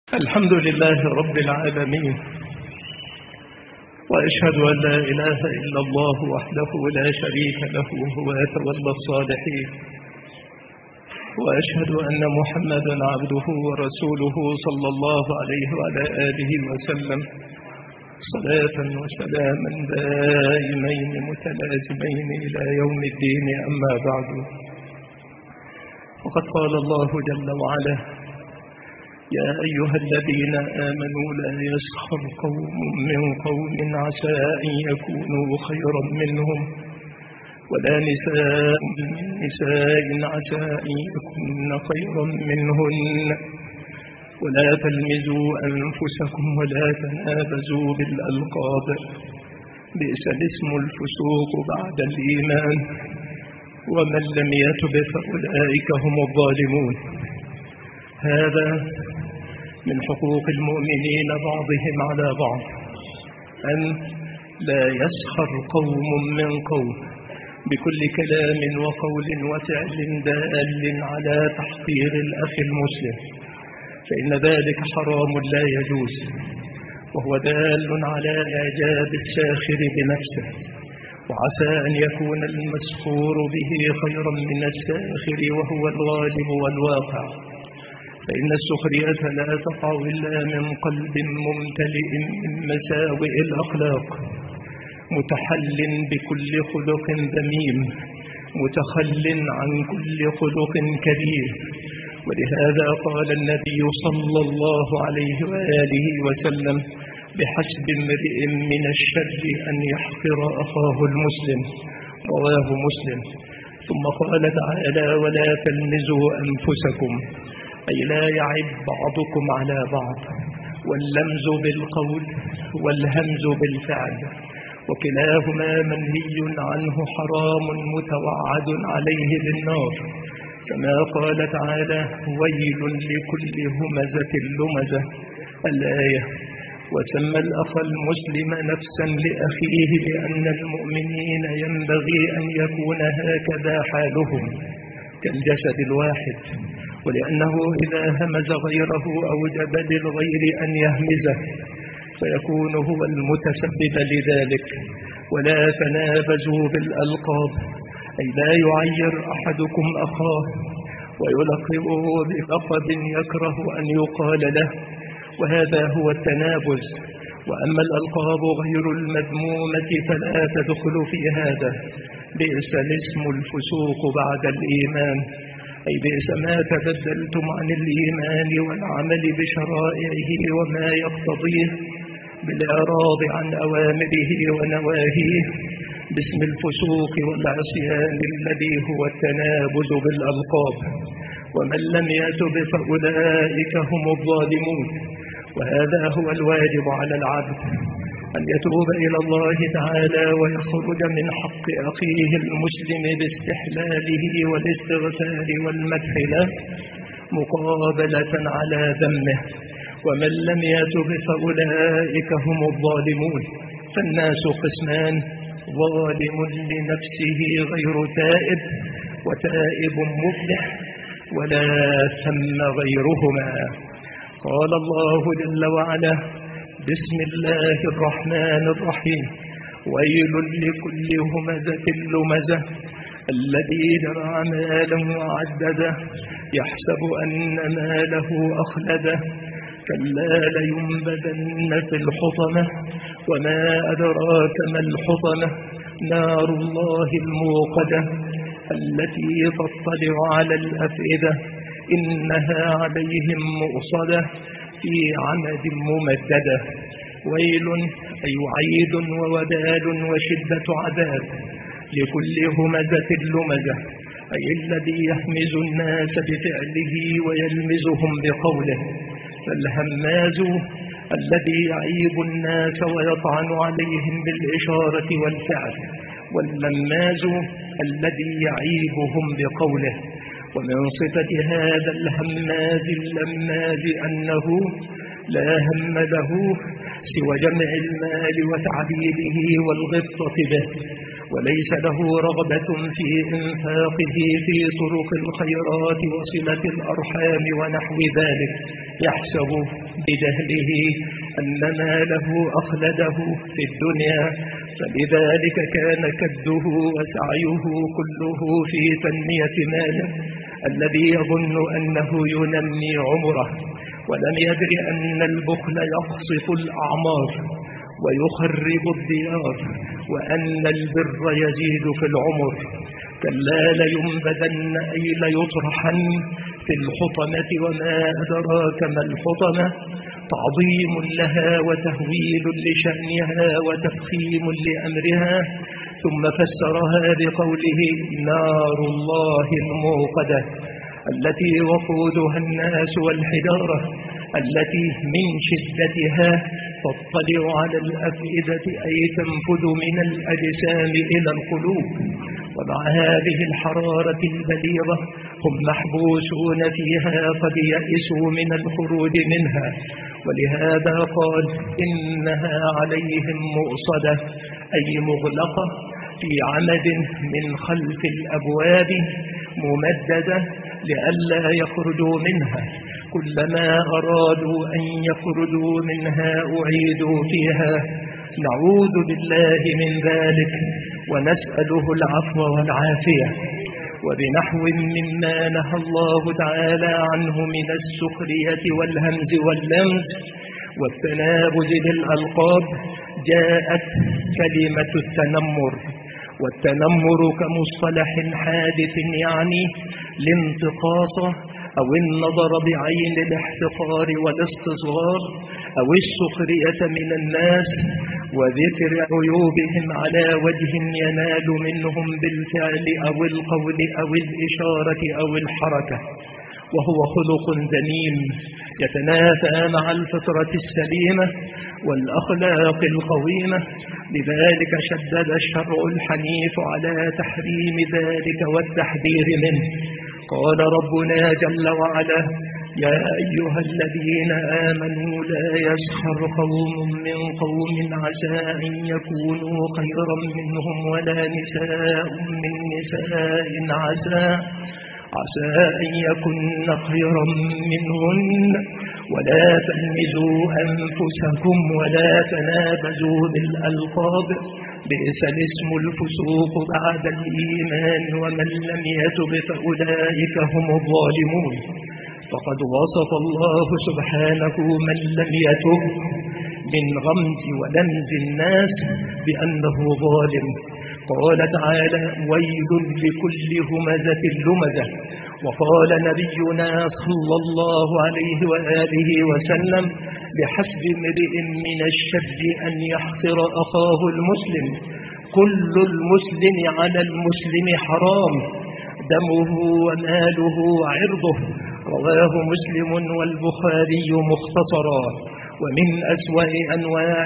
الحمد لله رب العالمين، وأشهد أن لا إله إلا الله وحده لا شريك له هو يتولى الصالحين، وأشهد أن محمدا عبده ورسوله صلى الله عليه وعلى آله وسلم صلاة وسلاما دائمين متلازمين إلى يوم الدين. أما بعد، وقد قال الله جل وعلا: يا أيها الذين آمنوا لا يسخر قوم من قوم عسى أن يكونوا خيرا منهم ولا نساء من نساء عسى أن يكون خيرا منهن ولا تلمزوا أنفسكم ولا تنابزوا بالألقاب بئس الاسم الفسوق بعد الإيمان ومن لم يتب فأولئك هم الظالمون. هذا من حقوق المؤمنين بعضهم على بعض، أن لا يسخر قوم من قوم بكل كلام وقول وفعل دال على تحقير الأخ المسلم، فإن ذلك حرام لا يجوز، وهو دال على إعجاب الساخر بنفسه، وعسى أن يكون المسخور به خيرا من الساخر وهو الغالب والواقع، فإن السخرية لا تقع إلا من قلب ممتلئ من مساوئ الأخلاق، متحل بكل خلق ذميم، متخل عن كل خلق كريم. ولهذا قال النبي صلى الله عليه وآله وسلم: بحسب امرئ من الشر أن يحقر أخاه المسلم، رواه مسلم. ثم قال تعالى: ولا تلمزوا أنفسكم، أي لا يعب بعضكم على بعض، واللمز بالقول والهمز بالفعل، وكلاهما منهي عنه حرام متوعد عليه بالنار، كما قال تعالى: ويل لكل همزة لمزة، الآية. وسمى الأخ المسلم نفسا لأخيه لأن المؤمنين ينبغي أن يكون هكذا حالهم كالجسد الواحد، ولأنه إذا همز غيره أوجب للغير أن يهمزه، فيكون هو المتسبب لذلك. ولا تنابزوا بالألقاب، أي لا يعير أحدكم أخاه ويلقبه بلقب يكره أن يقال له، وهذا هو التنابز. وأما الألقاب غير المذمومة فلا تدخل في هذا. بئس الاسم الفسوق بعد الإيمان، أي بئس ما تبدلتم عن الإيمان والعمل بشرائعه وما يقتضيه بالإعراض عن أوامره ونواهيه باسم الفسوق والعصيان الذي هو التنابز بالألقاب. ومن لم يتب فأولئك هم الظالمون. وهذا هو الواجب على العبد، أن يتوب إلى الله تعالى ويخرج من حق أخيه المسلم باستحلاله والاستغفار والمدح له مقابلة على ذمه. ومن لم يتب فأولئك هم الظالمون. فالناس قسمان: ظالم لنفسه غير تائب، وتائب مفلح، ولا ثم غيرهما. قال الله جل وعلا: بسم الله الرحمن الرحيم: ويل لكل همزة لمزة الذي جمع ماله وعدده يحسب أن ماله أخلده كلا لينبذن في الحطمة وما أدراك ما الحطمة نار الله الموقدة التي تطلع على الأفئدة إنها عليهم مؤصدة في عمد ممددة. ويل أي وعيد ووبال وشدة عذاب لكل همزة لمزة، أي الذي يحمز الناس بفعله ويلمزهم بقوله. فالهماز الذي يعيب الناس ويطعن عليهم بالإشارة والفعل، واللماز الذي يعيبهم بقوله. ومن صفة هذا الهماز اللماز أنه لا هم له سوى جمع المال وتعبيده والغبطة به، وليس له رغبة في إنفاقه في طرق الخيرات وصلة الأرحام ونحو ذلك، يحسب بجهله أن ماله أخلده في الدنيا، فلذلك كان كده وسعيه كله في تنمية ماله الذي يظن أنه ينمي عمره، ولم يدر أن البخل يقصف الأعمار ويخرب الديار، وأن البر يزيد في العمر. كلا لينبذن أي ليطرحن في الحطمة، وما أدراك ما الحطمة، تعظيم لها وتهويل لشأنها وتفخيم لأمرها. ثم فسرها بقوله نار الله الموقدة التي وقودها الناس والحجارة، التي من شدتها تطلع على الأفئدة أي تنفذ من الأجسام إلى القلوب. ومع هذه الحرارة البليغة هم محبوسون فيها قد يئسوا من الخروج منها، ولهذا قال إنها عليهم مؤصدة أي مغلقة في عمد من خلف الأبواب ممددة لئلا يخرجوا منها، كلما أرادوا أن يخرجوا منها أعيدوا فيها. نعوذ بالله من ذلك ونسأله العفو والعافية. وبنحو مما نهى الله تعالى عنه من السخرية والهمز واللمز والتنابز بالألقاب جاءت كلمة التنمر. والتنمر كمصطلح حادث يعني الانتقاص أو النظر بعين الاحتقار والاستصغار أو السخرية من الناس وذكر عيوبهم على وجه ينال منهم بالفعل أو القول أو الإشارة أو الحركة، وهو خلق ذميم يتنافى مع الفطرة السليمة والأخلاق القويمة. لذلك شدد الشرع الحنيف على تحريم ذلك والتحذير منه. قال ربنا جل وعلا يا أيها الذين آمنوا لا يسخر قوم من قوم عسى أن يكونوا خيرا منهم ولا نساء من نساء عسى أن يكن خيرا منهن ولا تلمزوا أنفسكم ولا تنابزوا بالألقاب بئس الاسم الفسوق بعد الإيمان ومن لم يتب فأولئك هم الظالمون. فقد وصف الله سبحانه من لم يتب من غمز ولمز الناس بأنه ظالم. قال تعالى ويل لكل همزة لمزة. وقال نبينا صلى الله عليه وآله وسلم بحسب امرئ من الشر أن يحقر أخاه المسلم، كل المسلم على المسلم حرام دمه وماله وعرضه. رواه مسلم والبخاري مختصرا. ومن أسوأ أنواع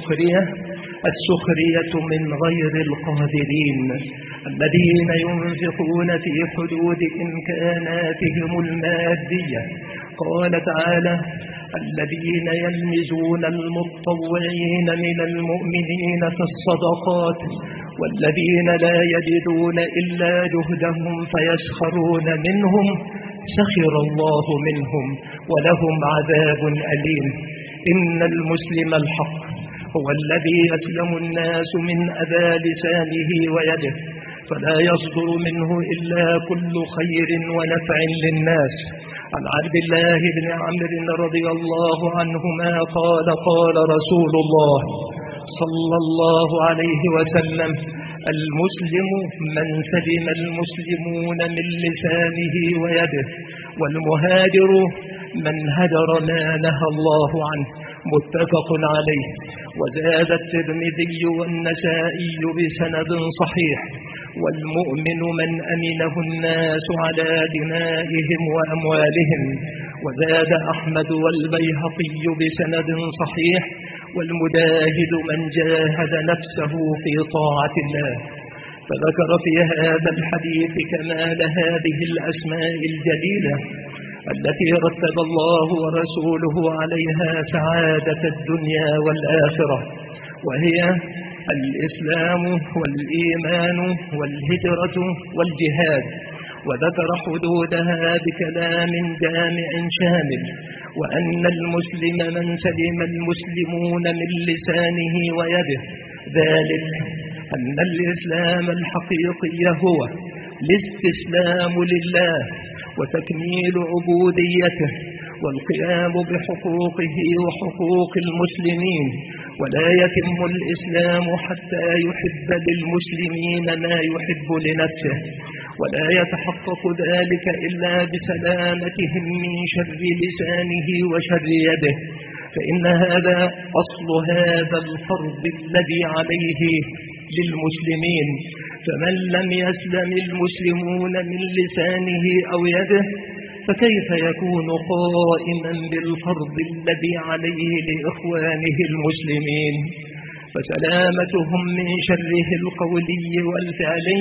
السخرية من غير القادرين الذين ينفقون في حدود إمكاناتهم المادية. قال تعالى الذين يلمزون المتطوعين من المؤمنين في الصدقات والذين لا يجدون إلا جهدهم فيسخرون منهم سخر الله منهم ولهم عذاب أليم. إن المسلم الحق هو الذي يسلم الناس من أذى لسانه ويده، فلا يصدر منه إلا كل خير ونفع للناس. عن عبد الله بن عمرو رضي الله عنهما قال قال رسول الله صلى الله عليه وسلم المسلم من سلم المسلمون من لسانه ويده، والمهاجر من هجر ما نهى الله عنه. متفق عليه. وزاد الترمذي والنسائي بسند صحيح والمؤمن من أمنه الناس على دمائهم وأموالهم. وزاد أحمد والبيهقي بسند صحيح والمجاهد من جاهد نفسه في طاعة الله. فذكر في هذا الحديث كمال هذه الأسماء الجليلة التي رتب الله ورسوله عليها سعادة الدنيا والآخرة، وهي الإسلام والإيمان والهجرة والجهاد. وذكر حدودها بكلام جامع شامل وأن المسلم من سلم المسلمون من لسانه ويده، ذلك أن الإسلام الحقيقي هو الاستسلام لله وتكميل عبوديته والقيام بحقوقه وحقوق المسلمين، ولا يتم الإسلام حتى يحب للمسلمين ما يحب لنفسه، ولا يتحقق ذلك إلا بسلامتهم من شر لسانه وشر يده، فإن هذا أصل هذا الفرض الذي عليه للمسلمين. فمن لم يسلم المسلمون من لسانه أو يده فكيف يكون قائما بالفرض الذي عليه لإخوانه المسلمين؟ فسلامتهم من شره القولي والفعلي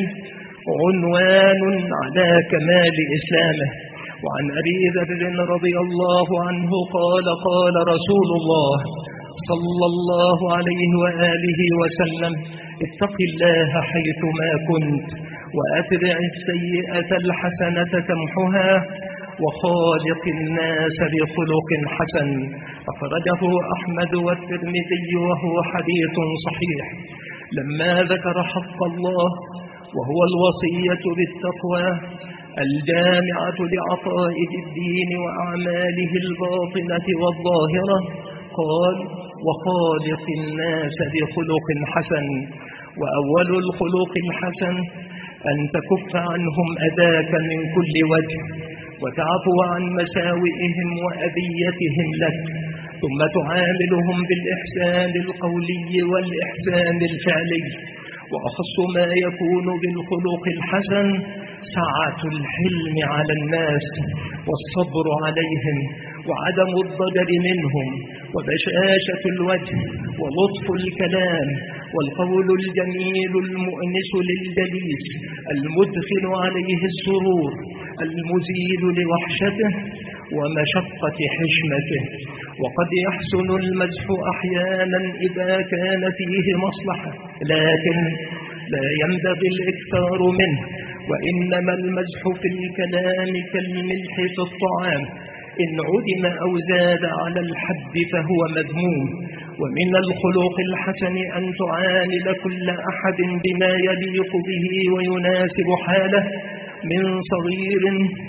عنوان على كمال إسلامه. وعن أبي ذر رضي الله عنه قال: قال رسول الله صلى الله عليه وآله وسلم: اتق الله حيثما كنت وأتبع السيئة الحسنة تمحها وخالق الناس بخلق حسن. أخرجه أحمد والترمذي وهو حديث صحيح. لما ذكر حق الله وهو الوصية بالتقوى الجامعة لعقائد الدين وأعماله الباطنة والظاهرة، قال: وخالق الناس بخلق حسن. وأول الخلق الحسن أن تكف عنهم أذاك من كل وجه وتعفو عن مساوئهم وأذيتهم لك، ثم تعاملهم بالإحسان القولي والإحسان الفعلي. وأخص ما يكون بالخلق الحسن سعة الحلم على الناس والصبر عليهم وعدم الضجر منهم وبشاشة الوجه ولطف الكلام والقول الجميل المؤنس للجليس المدخل عليه السرور المزيل لوحشته ومشقة حشمته. وقد يحسن المزح أحيانا إذا كان فيه مصلحة، لكن لا ينبغي الإكثار منه، وإنما المزح في الكلام كالملح في الطعام، إن عدم أو زاد على الحد فهو مذموم. ومن الخلق الحسن أن تعامل كل أحد بما يليق به ويناسب حاله من صغير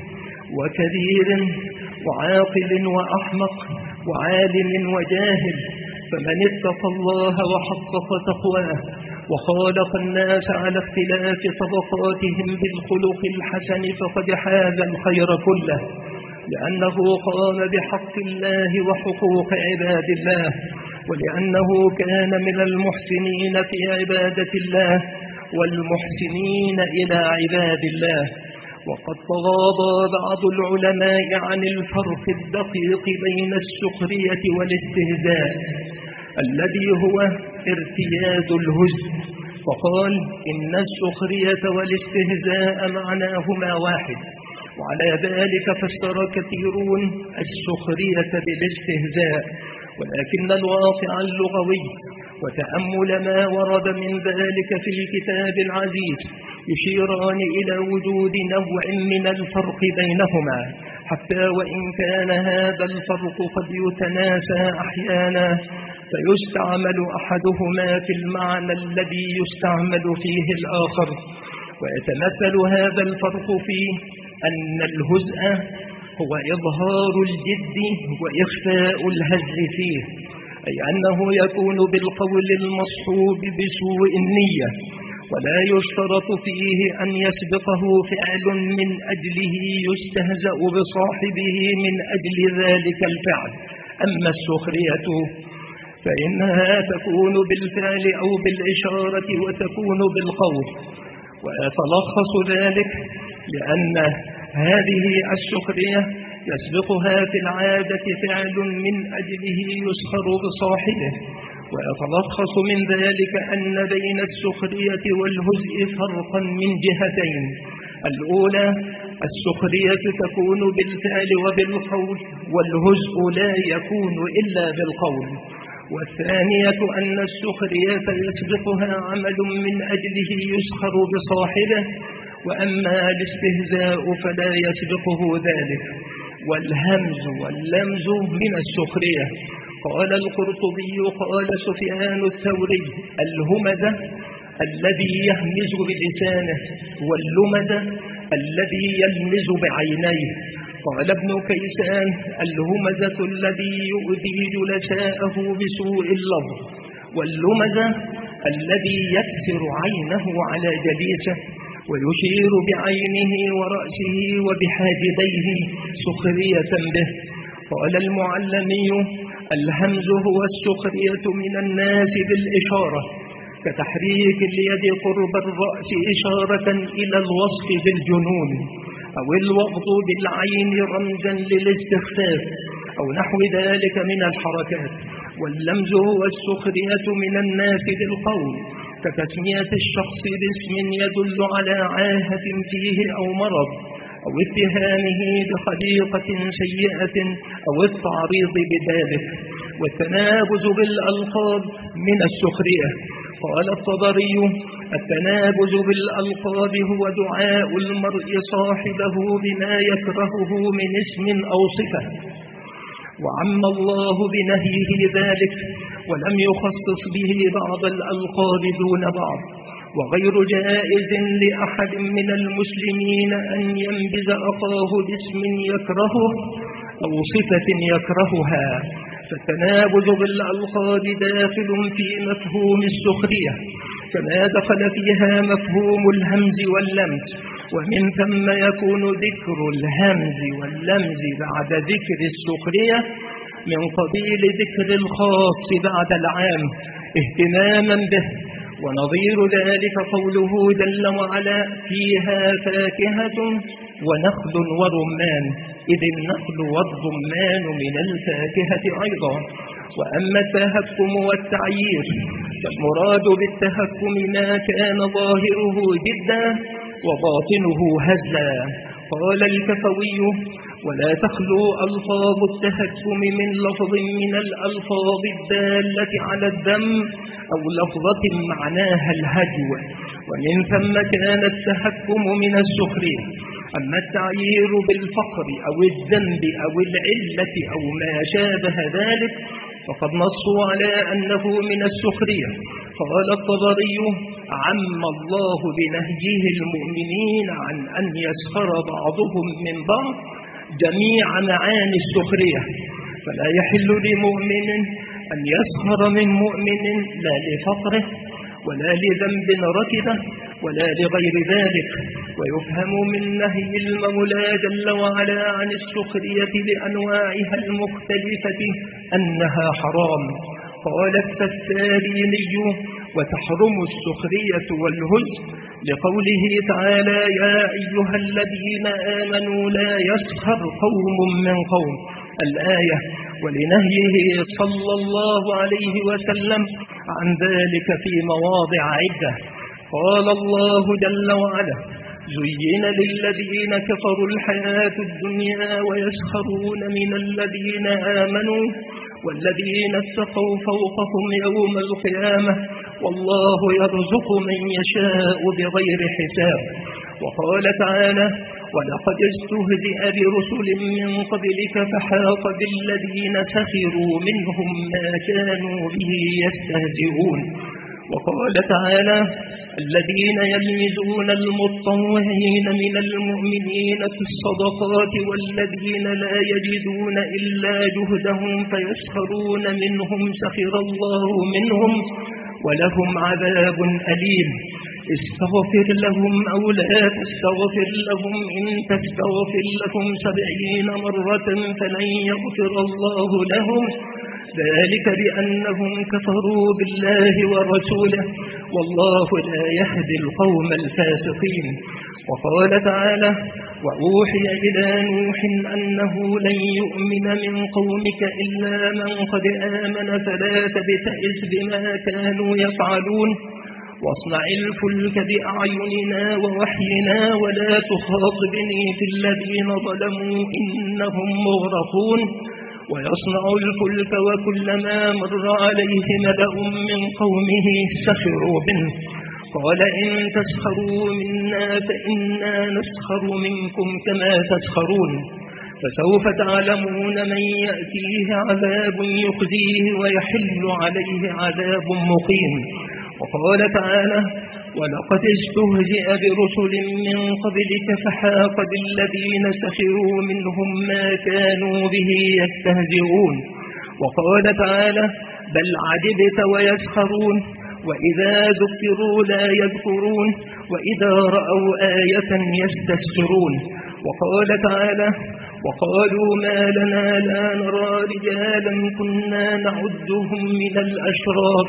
وكبير وعاقل وأحمق وعالم وجاهل. فمن اتقى الله وحقق تقواه وخالق الناس على اختلاف طبقاتهم بالخلق الحسن فقد حاز الخير كله، لأنه قام بحق الله وحقوق عباد الله، ولأنه كان من المحسنين في عبادة الله والمحسنين إلى عباد الله. وقد تغاضى بعض العلماء عن الفرق الدقيق بين السخرية والاستهزاء الذي هو ارتياد الهزء، فقال: إن السخرية والاستهزاء معناهما واحد. وعلى ذلك فسر كثيرون السخرية بالاستهزاء، ولكن الواقع اللغوي وتأمل ما ورد من ذلك في الكتاب العزيز يشيران إلى وجود نوع من الفرق بينهما، حتى وإن كان هذا الفرق قد يتناسى أحيانا فيستعمل أحدهما في المعنى الذي يستعمل فيه الآخر. ويتمثل هذا الفرق في أن الهزء هو إظهار الجد وإخفاء الهزل فيه، أي أنه يكون بالقول المصحوب بسوء النية، ولا يشترط فيه أن يسبقه فعل من أجله يستهزأ بصاحبه من أجل ذلك الفعل. أما السخرية فإنها تكون بالفعل أو بالإشارة وتكون بالقول. ويتلخص ذلك لأن هذه السخرية يسبقها في العادة فعل من أجله يسخر بصاحبه. ويتلخص من ذلك أن بين السخرية والهزء فرقا من جهتين: الأولى السخرية تكون بالفعل وبالقول، والهزء لا يكون إلا بالقول. والثانية أن السخرية يسبقها عمل من أجله يسخر بصاحبه، وأما الاستهزاء فلا يسبقه ذلك، والهمز واللمز من السخرية. قال القرطبي قال سفيان الثوري: الهمزة الذي يهمز بلسانه، واللمزة الذي يلمز بعينيه. قال ابن كيسان: الهمزة الذي يؤذي جلساءه بسوء اللفظ، واللمزة الذي يكسر عينه على جليسه ويشير بعينه ورأسه وبحاجبيه سخرية به. قال المعلمي: الهمز هو السخرية من الناس بالإشارة، كتحريك اليد قرب الرأس إشارة إلى الوصف بالجنون، أو الوغض بالعين رمزا للاستخفاف، أو نحو ذلك من الحركات. واللمز هو السخرية من الناس بالقول، كتسمية الشخص باسم يدل على عاهة فيه أو مرض، أو اتهامه بخليقة سيئة، أو التعريض بذلك. والتنابز بالألقاب من السخرية. قال الطبري: التنابز بالألقاب هو دعاء المرء صاحبه بما يكرهه من اسم أو صفة، وعم الله بنهيه ذلك، ولم يخصص به بعض الألقاب دون بعض. وغير جائز لأحد من المسلمين أن ينبذ أخاه باسم يكرهه أو صفة يكرهها. فالتنابز بالألقاب داخل في مفهوم السخرية، كما دخل فيها مفهوم الهمز واللمز، ومن ثم يكون ذكر الهمز واللمز بعد ذكر السخرية من قبيل ذكر الخاص بعد العام اهتماما به. ونظير ذلك قوله جل وعلا: فيها فاكهة ونخل ورمان، إذ النخل والرمان من الفاكهة أيضا. وأما التهكم والتعيير فالمراد بالتهكم ما كان ظاهره جدا وباطنه هزلا. قال الكفوي: ولا تخلو ألفاظ التهكم من لفظ من الألفاظ الدالة على الذم أو لفظة معناها الهجو، ومن ثم كان التهكم من السخرية. أما التعيير بالفقر أو الذنب أو العلة أو ما شابه ذلك فقد نصوا على أنه من السخرية. قال الطبري: عم الله بنهيه المؤمنين عن أن يسخر بعضهم من بعض جميع معاني السخرية، فلا يحل لمؤمن أن يسخر من مؤمن لا لفقره ولا لذنب ركبه ولا لغير ذلك. ويفهم من نهي المولى جل وعلا عن السخرية بأنواعها المختلفة أنها حرام. قال السفاريني: وتحرم السخرية والهزء لقوله تعالى: يا أيها الذين آمنوا لا يسخر قوم من قوم، الآية، ولنهيه صلى الله عليه وسلم عن ذلك في مواضع عدة. قال الله جل وعلا: زين للذين كفروا الحياة الدنيا ويسخرون من الذين آمنوا والذين اتقوا فوقهم يوم القيامة والله يرزق من يشاء بغير حساب. وقال تعالى: ولقد استهزئ برسل من قبلك فحاق بالذين سخروا منهم ما كانوا به يستهزئون. وقال تعالى: الذين يلمزون المطوعين من المؤمنين في الصدقات والذين لا يجدون إلا جهدهم فيسخرون منهم سخر الله منهم ولهم عذاب أليم. استغفر لهم أو لا تستغفر لهم إن تستغفر لهم 70 مرة فلن يغفر الله لهم، ذلك بأنهم كفروا بالله ورسوله والله لا يهدي القوم الفاسقين. وقال تعالى: وأوحي إلى نوح أنه لن يؤمن من قومك إلا من قد آمن فلا تبتئس بما كانوا يفعلون واصنع الفلك بأعيننا ووحينا ولا تخاطبني في الذين ظلموا إنهم مغرقون. ويصنع الفلك وكلما مر عليه ملأ من قومه سخروا منه قال: إن تسخروا منا فإنا نسخر منكم كما تسخرون. فسوف تعلمون من يأتيه عذاب يخزيه ويحل عليه عذاب مقيم. وقال تعالى: ولقد استهزئ برسل من قبلك فحاق بالذين سخروا منهم ما كانوا به يستهزئون. وقال تعالى: بل عجبت ويسخرون وإذا ذكروا لا يذكرون وإذا رأوا آية يستسخرون. وقال تعالى: وقالوا ما لنا لا نرى رجالا كنا نعدهم من الأشرار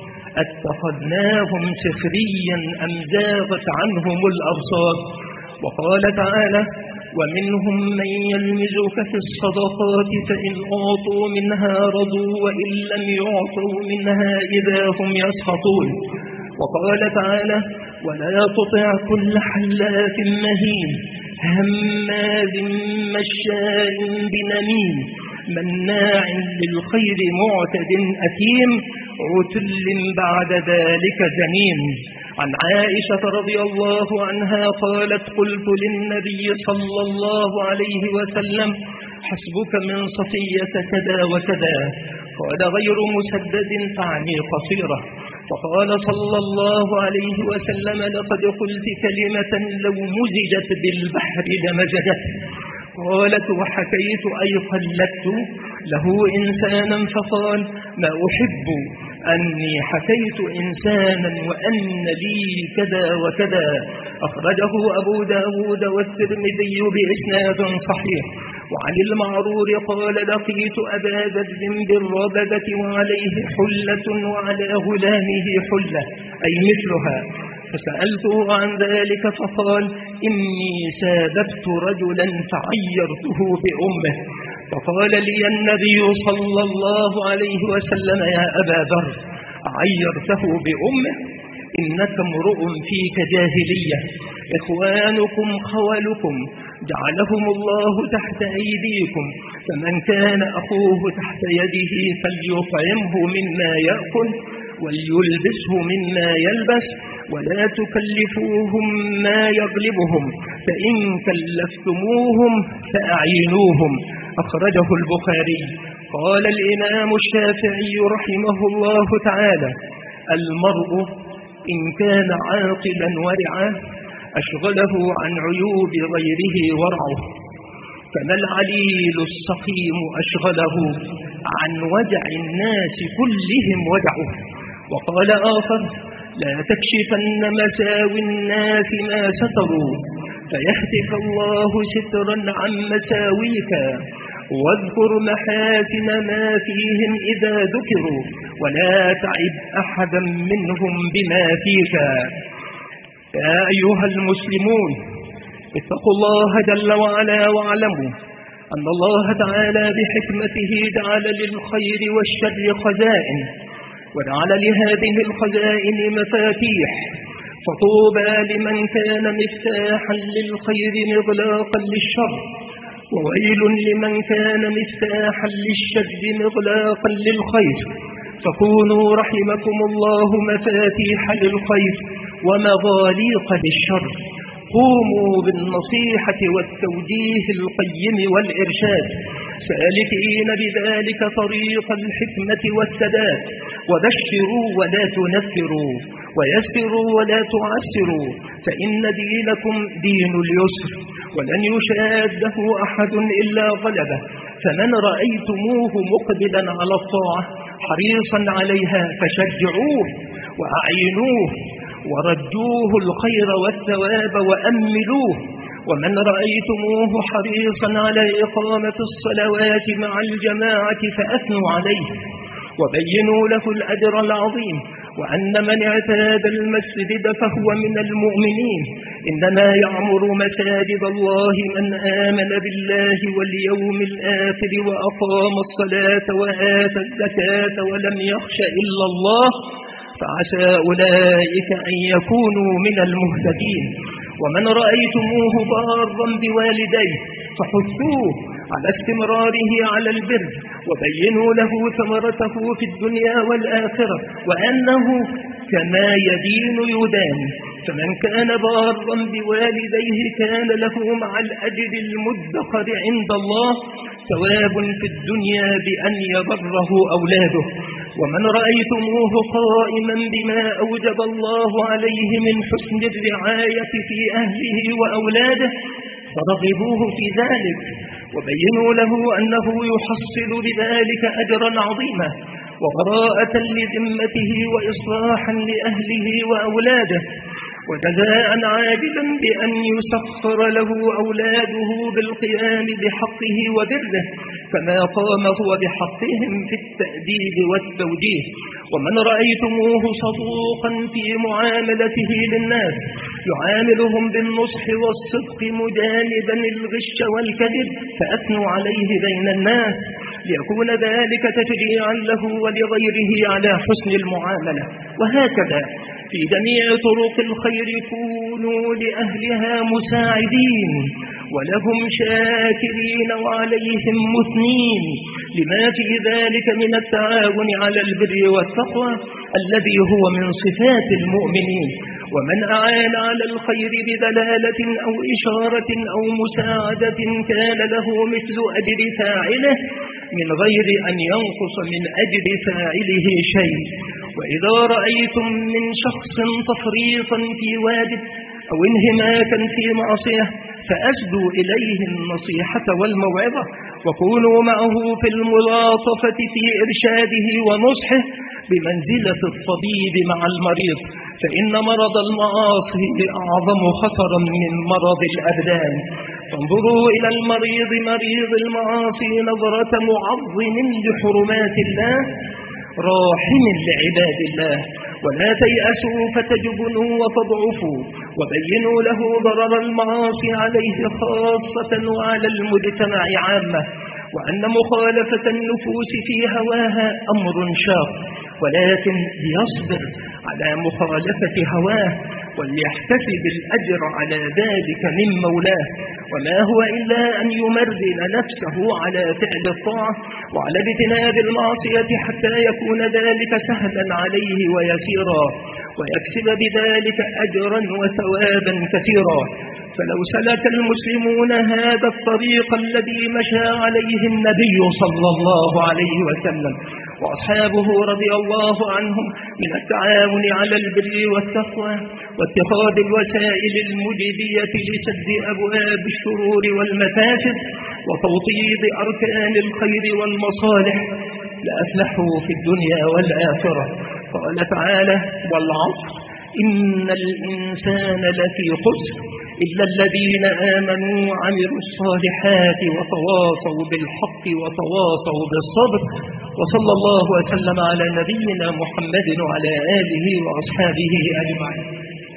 اتخذناهم سخريا أم زاغت عنهم الأبصار. وقال تعالى: ومنهم من يلمزك في الصدقات فإن أعطوا منها رضوا وإن لم يعطوا منها إذا هم يسخطون. وقال تعالى: ولا تطع كل حلاف مهين هماز مشاء بنميم مناع للخير معتد أثيم عتل بعد ذلك زنيم. عن عائشة رضي الله عنها قالت: قلت للنبي صلى الله عليه وسلم: حسبك من صفية كذا وكذا. قال: غير مسدد تعني قصيرة. فقال صلى الله عليه وسلم: لقد قلت كلمة لو مزجت بالبحر لمزجت. قالت: وحكيت أي قلدت له إنسانا فقال: ما أحب أني حكيت إنسانا وأن لي كذا وكذا. أخرجه أبو داود والترمذي بإسناد صحيح. وعن المعرور قال: لقيت أبا ذر بالربذة وعليه حلة وعلى غلامه حلة أي مثلها، فسألته عن ذلك فقال: إني ساببت رجلا فعيرته بأمه. فقال لي النبي صلى الله عليه وسلم: يا أبا ذر، عيرته بأمه؟ إنك امرؤ فيك جاهلية. إخوانكم خولكم جعلهم الله تحت أيديكم، فمن كان أخوه تحت يده فليطعمه مما يأكل وليلبسه مما يلبس ولا تكلفوهم ما يغلبهم، فإن كلفتموهم فأعينوهم. أخرجه البخاري. قال الإمام الشافعي رحمه الله تعالى: المرء إن كان عاقلا ورعا أشغله عن عيوب غيره ورعه، كما العليل السقيم أشغله عن وجع الناس كلهم وجعه. وقال آخر: لا تكشفن مساوي الناس ما ستروا فيهتك الله سترا عن مساويك، واذكر محاسن ما فيهم إذا ذكروا ولا تعب أحدا منهم بما فيك. يا أيها المسلمون، اتقوا الله جل وعلا واعلموا أن الله تعالى بحكمته جعل للخير والشر خزائن، وجعل لهذه الخزائن مفاتيح، فطوبى لمن كان مفتاحا للخير مغلاقا للشر، وويل لمن كان مفتاحا للشر مغلاقا للخير. فكونوا رحمكم الله مفاتيح للخير ومغاليق للشر. قوموا بالنصيحة والتوجيه القيم والإرشاد، سالكين بذلك طريق الحكمة والسداد. وبشروا ولا تنفروا، ويسروا ولا تعسروا، فإن دينكم دين اليسر، ولن يشاده أحد إلا غلبه. فمن رأيتموه مقبلا على الطاعة حريصا عليها فشجعوه وأعينوه ورجوه الخير والثواب وأملوه. ومن رأيتموه حريصا على إقامة الصلوات مع الجماعة فأثنوا عليه وبينوا له الأجر العظيم، وأن من اعتاد المسجد فهو من المؤمنين. إنما يعمر مساجد الله من آمن بالله واليوم الآخر وأقام الصلاة وآتى الزكاة ولم يخش إلا الله، فعسى أولئك أن يكونوا من المهتدين. ومن رأيتموه ضارا بوالديه فحثوه على استمراره على البر، وبينوا له ثمرته في الدنيا والآخرة، وأنه كما يدين يدان، فمن كان بارا بوالديه كان له مع الأجر المدخر عند الله ثواب في الدنيا بأن يبره أولاده. ومن رأيتموه قائما بما أوجب الله عليه من حسن الرعاية في أهله وأولاده فرغبوه في ذلك وبينوا له أنه يحصل بذلك أجرا عظيما وبراءة لذمته وإصلاحا لأهله وأولاده وجزاء عاجلا بأن يسخر له أولاده بالقيام بحقه وبره كما قام هو بحقهم في التأديب والتوجيه. ومن رأيتموه صدوقا في معاملته للناس يعاملهم بالنصح والصدق مجانبا الغش والكذب فأثنوا عليه بين الناس ليكون ذلك تشجيعا له ولغيره على حسن المعاملة. وهكذا في جميع طرق الخير كونوا لأهلها مساعدين ولهم شاكرين وعليهم مثنين لما في ذلك من التعاون على البر والتقوى الذي هو من صفات المؤمنين. ومن أعان على الخير بدلالة أو إشارة أو مساعدة كان له مثل أجر فاعله من غير أن ينقص من أجر فاعله شيء. وإذا رأيتم من شخص تفريطا في واجب أو انهماكا في معصية فأسدوا إليه النصيحة والموعظة وكونوا معه في الملاطفة في إرشاده ونصحه بمنزلة الطبيب مع المريض فإن مرض المعاصي أعظم خطرا من مرض الأبدان. فانظروا إلى المريض مريض المعاصي نظرة معظم لحرمات الله راحم لعباد الله ولا تيأسوا فتجبنوا وتضعفوا وبينوا له ضرر المعاصي عليه خاصة وعلى المجتمع عامة وأن مخالفة النفوس في هواها أمر شاق ولكن ليصبر على مخالفة هواه وليحتسب الأجر على ذلك من مولاه وما هو إلا أن يمرن نفسه على فعل الطاعة وعلى اجتناب المعصية حتى يكون ذلك سهلا عليه ويسيرا ويكسب بذلك أجرا وثوابا كثيرا. فلو سلك المسلمون هذا الطريق الذي مشى عليه النبي صلى الله عليه وسلم وأصحابه رضي الله عنهم من التعاون على البر والتقوى واتخاذ الوسائل المجدية لسد أبواب الشرور والمفاسد وتوطيد أركان الخير والمصالح لأفلحوا في الدنيا والآخرة. قال تعالى: والعصر إن الإنسان لفي خسر إلا الذين آمنوا وعملوا الصالحات وتواصوا بالحق وتواصوا بالصبر. وصلى الله وسلم على نبينا محمد وعلى آله وأصحابه أجمعين.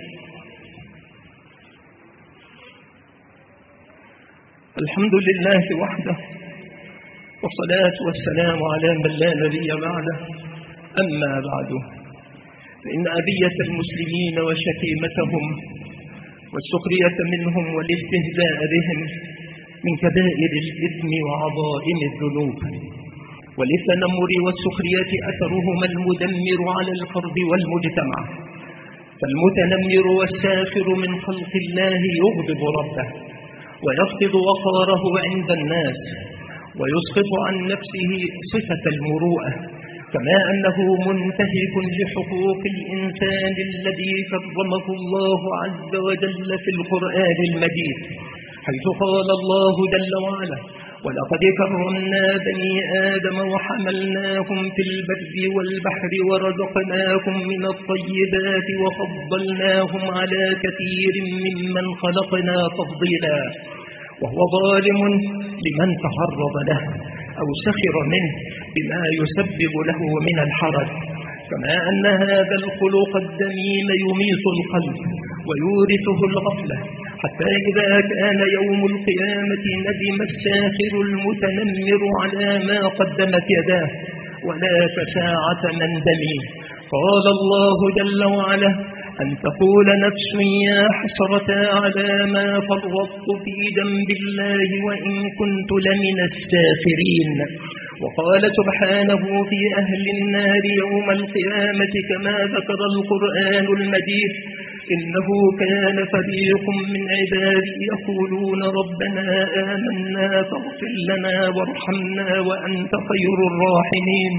الحمد لله وحده والصلاة والسلام على من لا نبي بعده. أما بعد فإن أذية المسلمين وشتيمتهم والسخرية منهم والاستهزاء بهم من كبائر الإثم وعظائم الذنوب وللتنمر والسخرية أثرهما المدمر على الفرد والمجتمع. فالمتنمر والساخر من خلق الله يغضب ربه ويفقد وقاره عند الناس ويسقط عن نفسه صفة المروءة كما أنه منتهك لحقوق الإنسان الذي كرمه الله عز وجل في القرآن المجيد حيث قال الله جل وعلا: ولقد كرمنا بني آدم وحملناهم في البر والبحر ورزقناهم من الطيبات وفضلناهم على كثير ممن خلقنا تفضيلا. وهو ظالم لمن تعرض له أو سخر منه بما يسبب له من الحرج. كما أن هذا الخلق الذميم يميت القلب ويورثه الغفلة حتى إذا كان يوم القيامة ندم الساخر المتنمر على ما قدمت يداه ولا ساعة مندم. قال الله جل وعلا: أن تقول نفس يا حسرة على ما فرطت في جنب الله وإن كنت لمن الساخرين. وقال سبحانه في أهل النار يوم القيامة كما ذكر القرآن المجيد: إنه كان فريق من عبادي يقولون ربنا آمنا فاغفر لنا وارحمنا وأنت خير الراحمين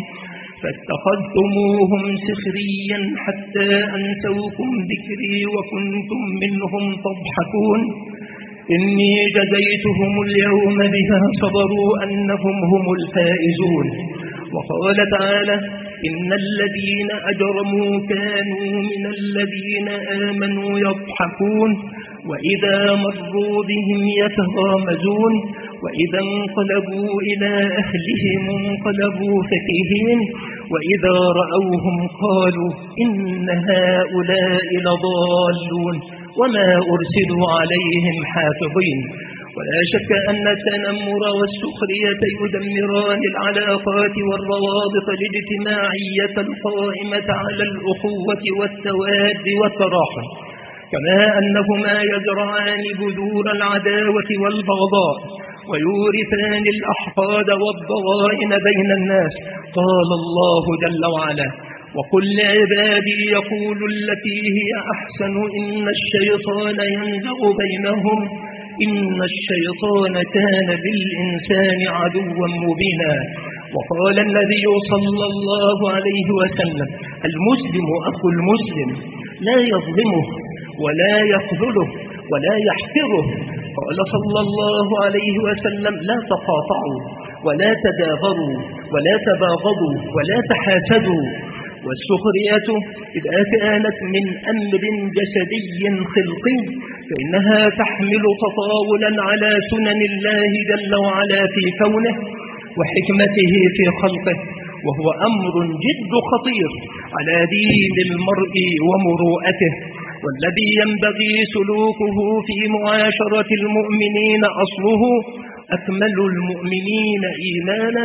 فاتخذتموهم سخريا حتى أنسوكم ذكري وكنتم منهم تضحكون إني جزيتهم اليوم بما صبروا أنهم هم الفائزون. وقال تعالى إن الذين أجرموا كانوا من الذين آمنوا يضحكون وإذا مروا بهم يتغامزون وإذا انقلبوا إلى أهلهم انقلبوا فكهين وإذا رأوهم قالوا إن هؤلاء لضالون وما أرسلوا عليهم حافظين. ولا شك أن التنمر والسخرية يدمران العلاقات والروابط الاجتماعية القائمة على الأخوة والتواد والتراحم، كما أنهما يزرعان بذور العداوة والبغضاء ويورثان الأحقاد والضغائن بين الناس. قال الله جل وعلا وقل لعبادي يقولوا التي هي أحسن إن الشيطان ينزغ بينهم إن الشيطان كان للإنسان عدوا مبينا. وقال النبي صلى الله عليه وسلم المسلم أخو المسلم لا يظلمه ولا يخذله ولا يحقره. قال صلى الله عليه وسلم لا تقاطعوا ولا تدابروا ولا تباغضوا ولا تحاسدوا. والسخرية إذا كانت من أمر جسدي خلقي فإنها تحمل تطاولا على سنن الله جل وعلا في كونه وحكمته في خلقه، وهو أمر جد خطير على دين المرء ومروءته، والذي ينبغي سلوكه في معاشرة المؤمنين أصله أكمل المؤمنين إيمانا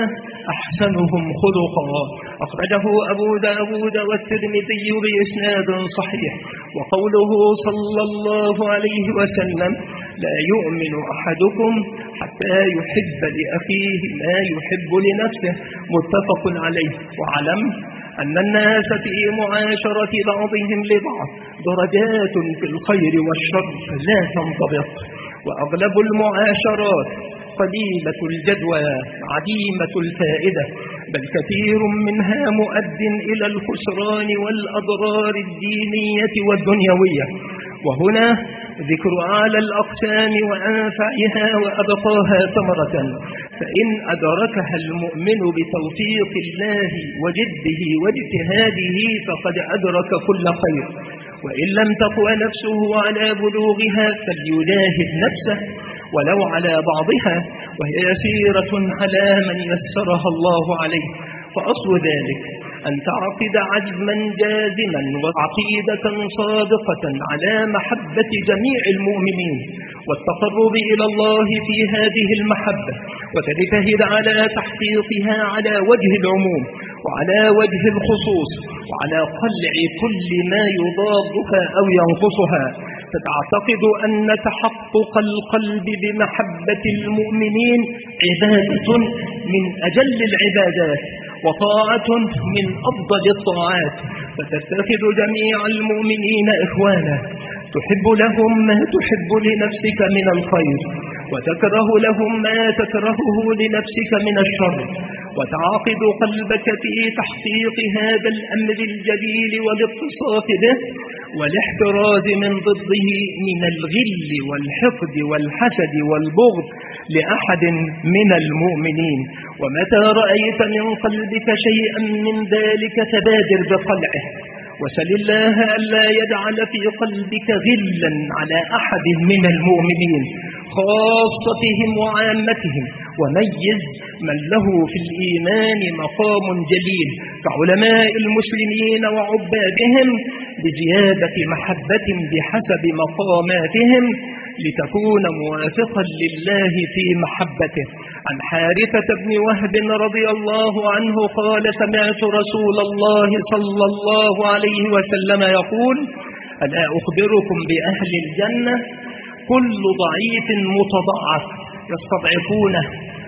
أحسنهم خلقا. أخرجه أبو داود والترمذي بإسناد صحيح. وقوله صلى الله عليه وسلم لا يؤمن أحدكم حتى يحب لأخيه ما يحب لنفسه متفق عليه. وعلم أن الناس في معاشرة بعضهم لبعض درجات في الخير والشر لا تنضبط، وأغلب المعاشرات قليلة الجدوى عديمة الفائدة، بل كثير منها مؤد إلى الخسران والأضرار الدينية والدنيوية. وهنا ذكر أعلى الأقسام وأنفعها وأبقاها ثمرة، فإن أدركها المؤمن بتوفيق الله وجده واجتهاده فقد أدرك كل خير، وإن لم تقوى نفسه على بلوغها فليجاهد نفسه ولو على بعضها، وهي يسيرة على من يسرها الله عليه. فأصل ذلك أن تعقد عزما جازما وعقيدة صادقة على محبة جميع المؤمنين والتقرب إلى الله في هذه المحبة، وتجتهد على تحقيقها على وجه العموم وعلى وجه الخصوص وعلى قلع كل ما يضادها أو ينقصها، فتعتقد أن تحقق القلب بمحبة المؤمنين عبادة من أجل العبادات وطاعة من أفضل الطاعات، فتتخذ جميع المؤمنين إخوانا تحب لهم ما تحب لنفسك من الخير وتكره لهم ما تكرهه لنفسك من الشر، وتعاقد قلبك في تحقيق هذا الأمر الجليل والاتصاف به والاحتراز من ضده من الغل والحقد والحسد والبغض لأحد من المؤمنين. ومتى رأيت من قلبك شيئا من ذلك فبادر بقلعه، وسل الله ألا يجعل في قلبك غلا على أحد من المؤمنين خاصتهم وعامتهم، وميز من له في الإيمان مقام جليل كعلماء المسلمين وعبادهم بزيادة محبة بحسب مقاماتهم لتكون موافقا لله في محبته. عن حارثة بن وهب رضي الله عنه قال سمعت رسول الله صلى الله عليه وسلم يقول ألا أخبركم بأهل الجنة كل ضعيف متضعف يستضعفونه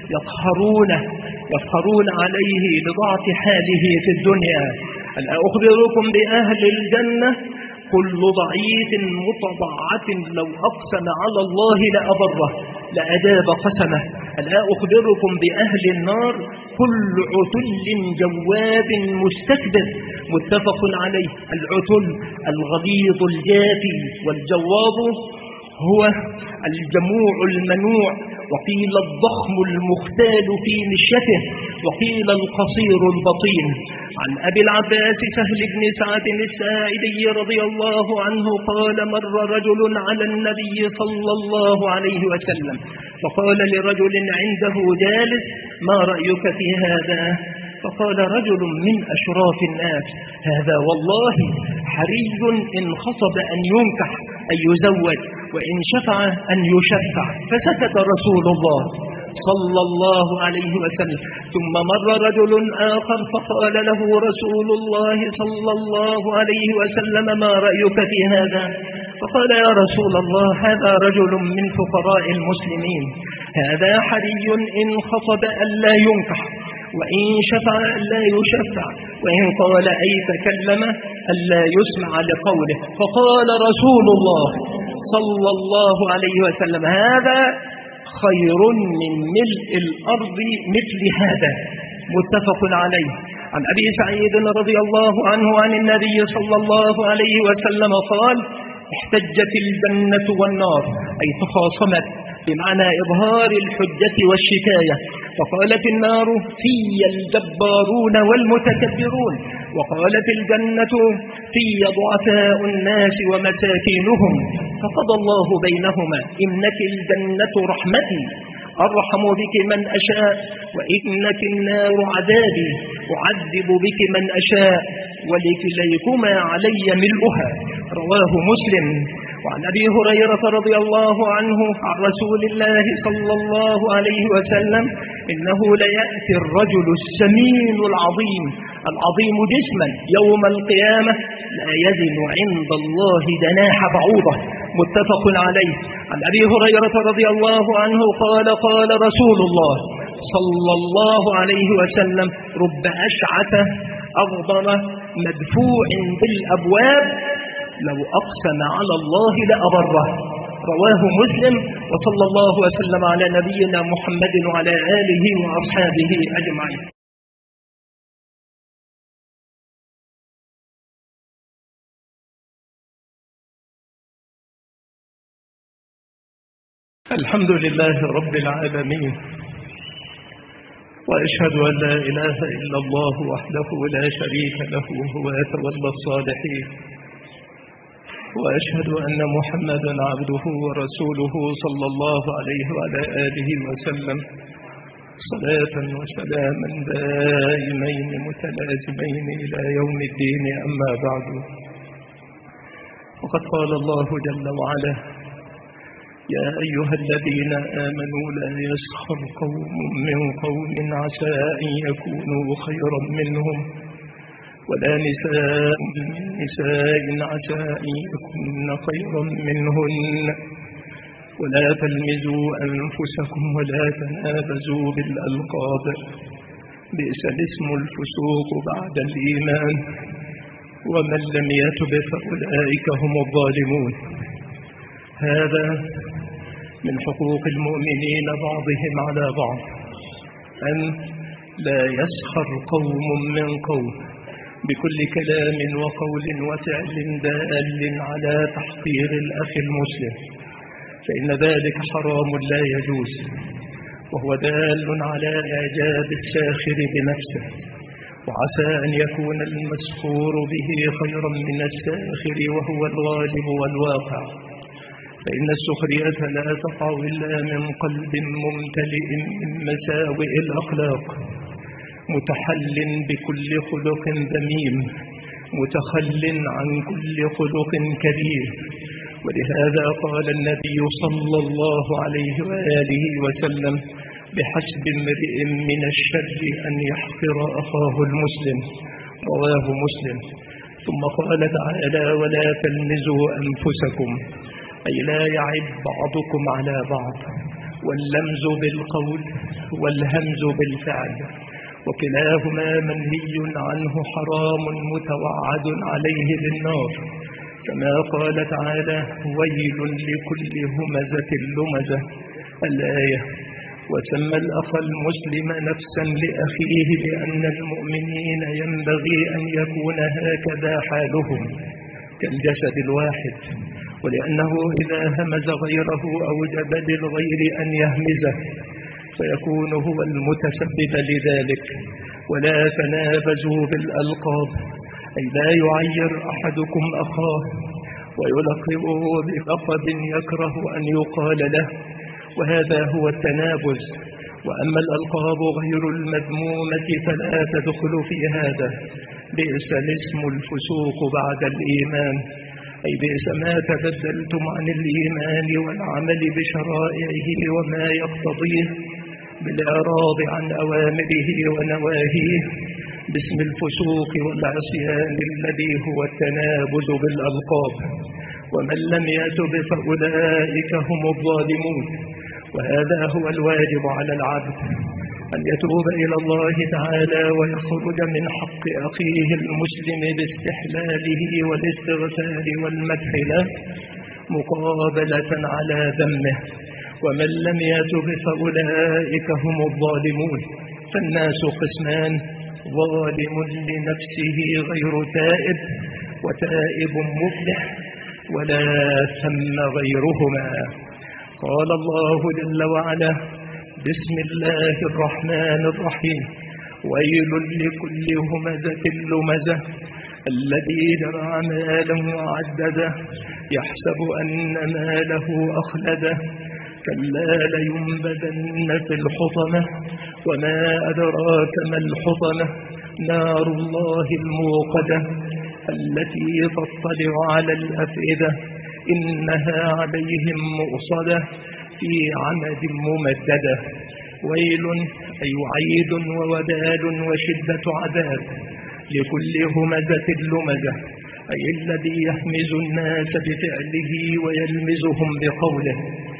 يفخرون عليه لضعف حاله في الدنيا. ألا أخبركم بأهل الجنة كل ضعيف متضعف لو أقسم على الله لأبره لأداب قسمه. ألا أخبركم بأهل النار؟ كل عتل جواب مستكبر. متفق عليه. العتل الغليظ الجافي، والجواب هو الجموع المنوع، وقيل الضخم المختال في مشيته، وقيل القصير البطين. عن أبي العباس سهل بن سعد الساعدي رضي الله عنه قال: مر رجل على النبي صلى الله عليه وسلم فقال لرجل عنده جالس: ما رأيك في هذا؟ فقال رجل من أشراف الناس: هذا والله حري إن خطب أن ينكح أن يزوج، وإن شفع أن يشفع. فسكت رسول الله صلى الله عليه وسلم. ثم مر رجل آخر فقال له رسول الله صلى الله عليه وسلم: ما رأيك في هذا؟ فقال: يا رسول الله، هذا رجل من فقراء المسلمين، هذا حري إن خطب ألا ينكح، وإن شفع ألا يشفع، وإن قال أي تكلم ألا يسمع لقوله. فقال رسول الله صلى الله عليه وسلم: هذا خير من ملء الأرض مثل هذا. متفق عليه. عن أبي سعيد رضي الله عنه عن النبي صلى الله عليه وسلم قال: احتجت الجنة والنار، أي تخاصمت، بمعنى إظهار الحجة والشكاية. فقالت النار: في الجبارون والمتكبرون. وقالت الجنة: في ضعفاء الناس ومساكينهم. فقضى الله بينهما: إنك الجنة رحمتي أرحم بك من أشاء، وإنك النار عذابي أعذب بك من أشاء، ولكليكما علي ملؤها. رواه مسلم. وعن أبي هريرة رضي الله عنه عن رسول الله صلى الله عليه وسلم: إنه ليأتي الرجل السمين العظيم جسما يوم القيامة لا يزن عند الله جناح بعوضة. متفق عليه. عن أبي هريرة رضي الله عنه قال: قال رسول الله صلى الله عليه وسلم: رب أشعث أغبر مدفوع بالأبواب لو أقسم على الله لأبره. رواه مسلم. وصلى الله وسلم على نبينا محمد وعلى آله وأصحابه أجمعين. الحمد لله رب العالمين، وأشهد أن لا إله إلا الله وحده لا شريك له هو يتولى الصالحين، وأشهد أن محمدا عبده ورسوله صلى الله عليه وعلى آله وسلم صلاة وسلاما دائمين متلازمين إلى يوم الدين. أما بعد، وقد قال الله جل وعلا: يا أيها الذين آمنوا لا يسخر قوم من قوم عسى أن يكونوا خيرا منهم، ولا نساء من نساء عسى أن يكون خيرا منهن، ولا تلمزوا أنفسكم ولا تنابزوا بالألقاب، بئس الاسم الفسوق بعد الإيمان، ومن لم يتب فأولئك هم الظالمون. هذا من حقوق المؤمنين بعضهم على بعض، أن لا يسخر قوم من قوم بكل كلام وقول وفعل دال على تحقير الأخ المسلم، فإن ذلك حرام لا يجوز، وهو دال على إعجاب الساخر بنفسه، وعسى أن يكون المسخور به خيرا من الساخر وهو الغالب والواقع، فإن السخرية لا تقع إلا من قلب ممتلئ من مساوئ الأخلاق، متحل بكل خلق ذميم، متخل عن كل خلق كبير. ولهذا قال النبي صلى الله عليه وآله وسلم: بحسب امرئ من الشر أن يحقر أخاه المسلم. رواه مسلم. ثم قال تعالى: ولا تلمزوا أنفسكم، أي لا يعب بعضكم على بعض، واللمز بالقول والهمز بالفعل، وكلاهما منهي عنه حرام متوعد عليه بالنار، كما قال تعالى: ويل لكل همزة لمزة، الآية. وسمى الأخ المسلم نفسا لأخيه لأن المؤمنين ينبغي أن يكون هكذا حالهم كالجسد الواحد، ولأنه إذا همز غيره أوجب للغير أن يهمزه فيكون هو المتسبب لذلك. ولا تنابزوا بالألقاب، أي لا يعير أحدكم أخاه ويلقبه بلقب يكره أن يقال له، وهذا هو التنابز. وأما الألقاب غير المذمومة فلا تدخل في هذا. بئس الاسم الفسوق بعد الإيمان، أي بئس ما تبدلتم عن الإيمان والعمل بشرائعه وما يقتضيه بالإعراض عن أوامره ونواهيه باسم الفسوق والعصيان الذي هو التنابز بالألقاب. ومن لم يتب فأولئك هم الظالمون. وهذا هو الواجب على العبد، أن يتوب إلى الله تعالى ويخرج من حق أخيه المسلم باستحلاله والاستغفار والمدح له مقابلة على ذمه. ومن لم يتب فأولئك هم الظالمون. فالناس قسمان: ظالم لنفسه غير تائب، وتائب مفلح، ولا ثم غيرهما. قال الله جل وعلا: بسم الله الرحمن الرحيم: ويل لكل همزة لمزة الذي جمع مالا وعدده يحسب أن ماله أخلده كلا لينبذن في الحطمة وما أدراك ما الحطمة نار الله الموقدة التي تطلع على الأفئدة إنها عليهم مؤصدة في عمد ممددة. ويل أي وعيد ووبال وشدة عذاب لكل همزة لمزة، أي الذي يهمز الناس بفعله ويلمزهم بقوله.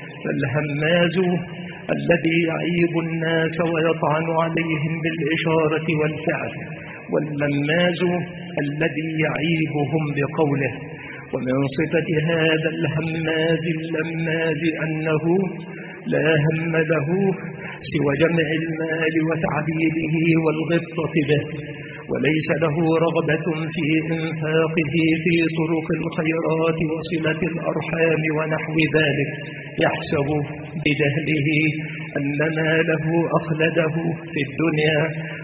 فالهماز الذي يعيب الناس ويطعن عليهم بالإشارة والفعل، واللماز الذي يعيبهم بقوله. ومن صفة هذا الهماز اللماز أنه لا هم له سوى جمع المال وتعبيده والغبطة به، وليس له رغبة في إنفاقه في طرق الخيرات وصلة الأرحام ونحو ذلك، يحسب بجهله أن ماله أخلده في الدنيا،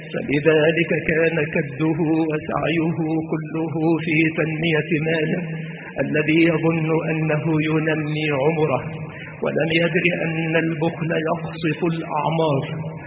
فلذلك كان كده وسعيه كله في تنمية ماله الذي يظن أنه ينمي عمره، ولم يدر أن البخل يقصف الأعمار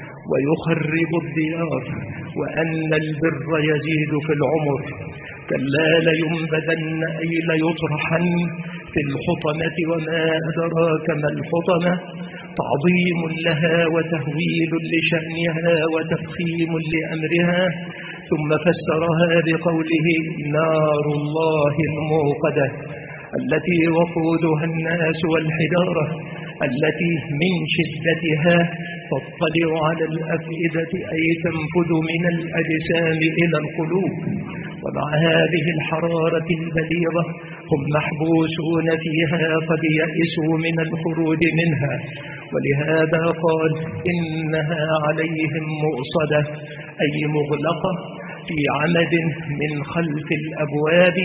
ويخرب الديار، وأن البر يزيد في العمر. كلا لينبذن أي ليطرحن في الحطمة وما أدراك ما الحطمة، تعظيم لها وتهويل لشأنها وتفخيم لأمرها، ثم فسرها بقوله نار الله الموقدة التي وقودها الناس والحجارة التي من شدتها تطلع على الأفئدة أي تنفذ من الأجسام إلى القلوب. ومع هذه الحرارة البليغة هم محبوسون فيها قد يئسوا من الخروج منها، ولهذا قال إنها عليهم مؤصدة أي مغلقة في عمد من خلف الأبواب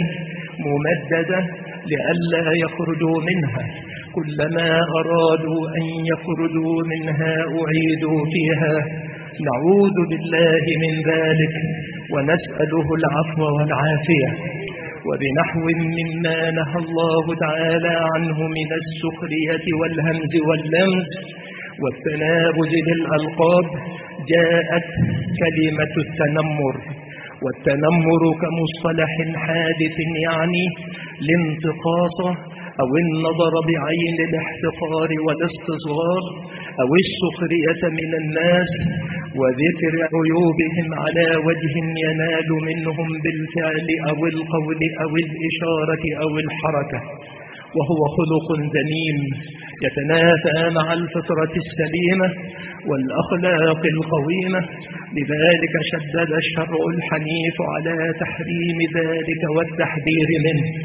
ممددة لئلا يخرجوا منها، كلما أرادوا أن يخرجوا منها أعيدوا فيها. نعوذ بالله من ذلك ونسأله العفو والعافية. وبنحو مما نهى الله تعالى عنه من السخرية والهمز واللمز والتنابز بالألقاب جاءت كلمة التنمر. والتنمر كمصطلح حادث يعني الانتقاص أو النظر بعين الاحتقار والاستصغار أو السخرية من الناس وذكر عيوبهم على وجه ينال منهم بالفعل أو القول أو الإشارة أو الحركة، وهو خلق ذميم يتنافى مع الفطرة السليمة والأخلاق القويمة. لذلك شدد الشرع الحنيف على تحريم ذلك والتحذير منه،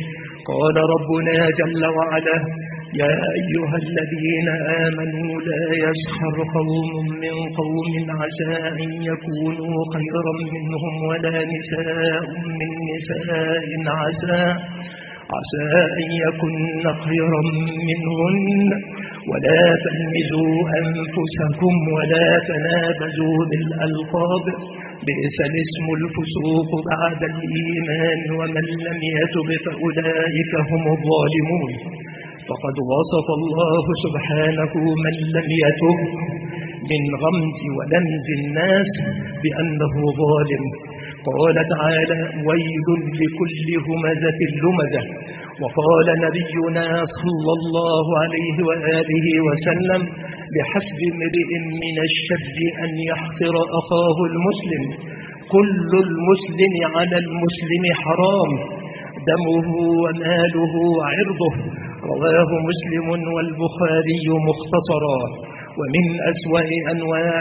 قال ربنا جل وعلا: يا أيها الذين آمنوا لا يسخر قوم من قوم عسى أن يكونوا خيرا منهم ولا نساء من نساء عسى أن يكن خيرا منهن ولا تلمزوا أنفسكم ولا تنابزوا بالألقاب بئس الاسم الفسوق بعد الإيمان ومن لم يتب فأولئك هم الظالمون. فقد وصف الله سبحانه من لم يتب من غمز ولمز الناس بأنه ظالم. قال تعالى: ويل لكل همزة لمزة. وقال نبينا صلى الله عليه وآله وسلم: بحسب امرئ من الشر أن يحقر أخاه المسلم، كل المسلم على المسلم حرام، دمه وماله وعرضه. رواه مسلم والبخاري مختصرا. ومن أسوأ أنواع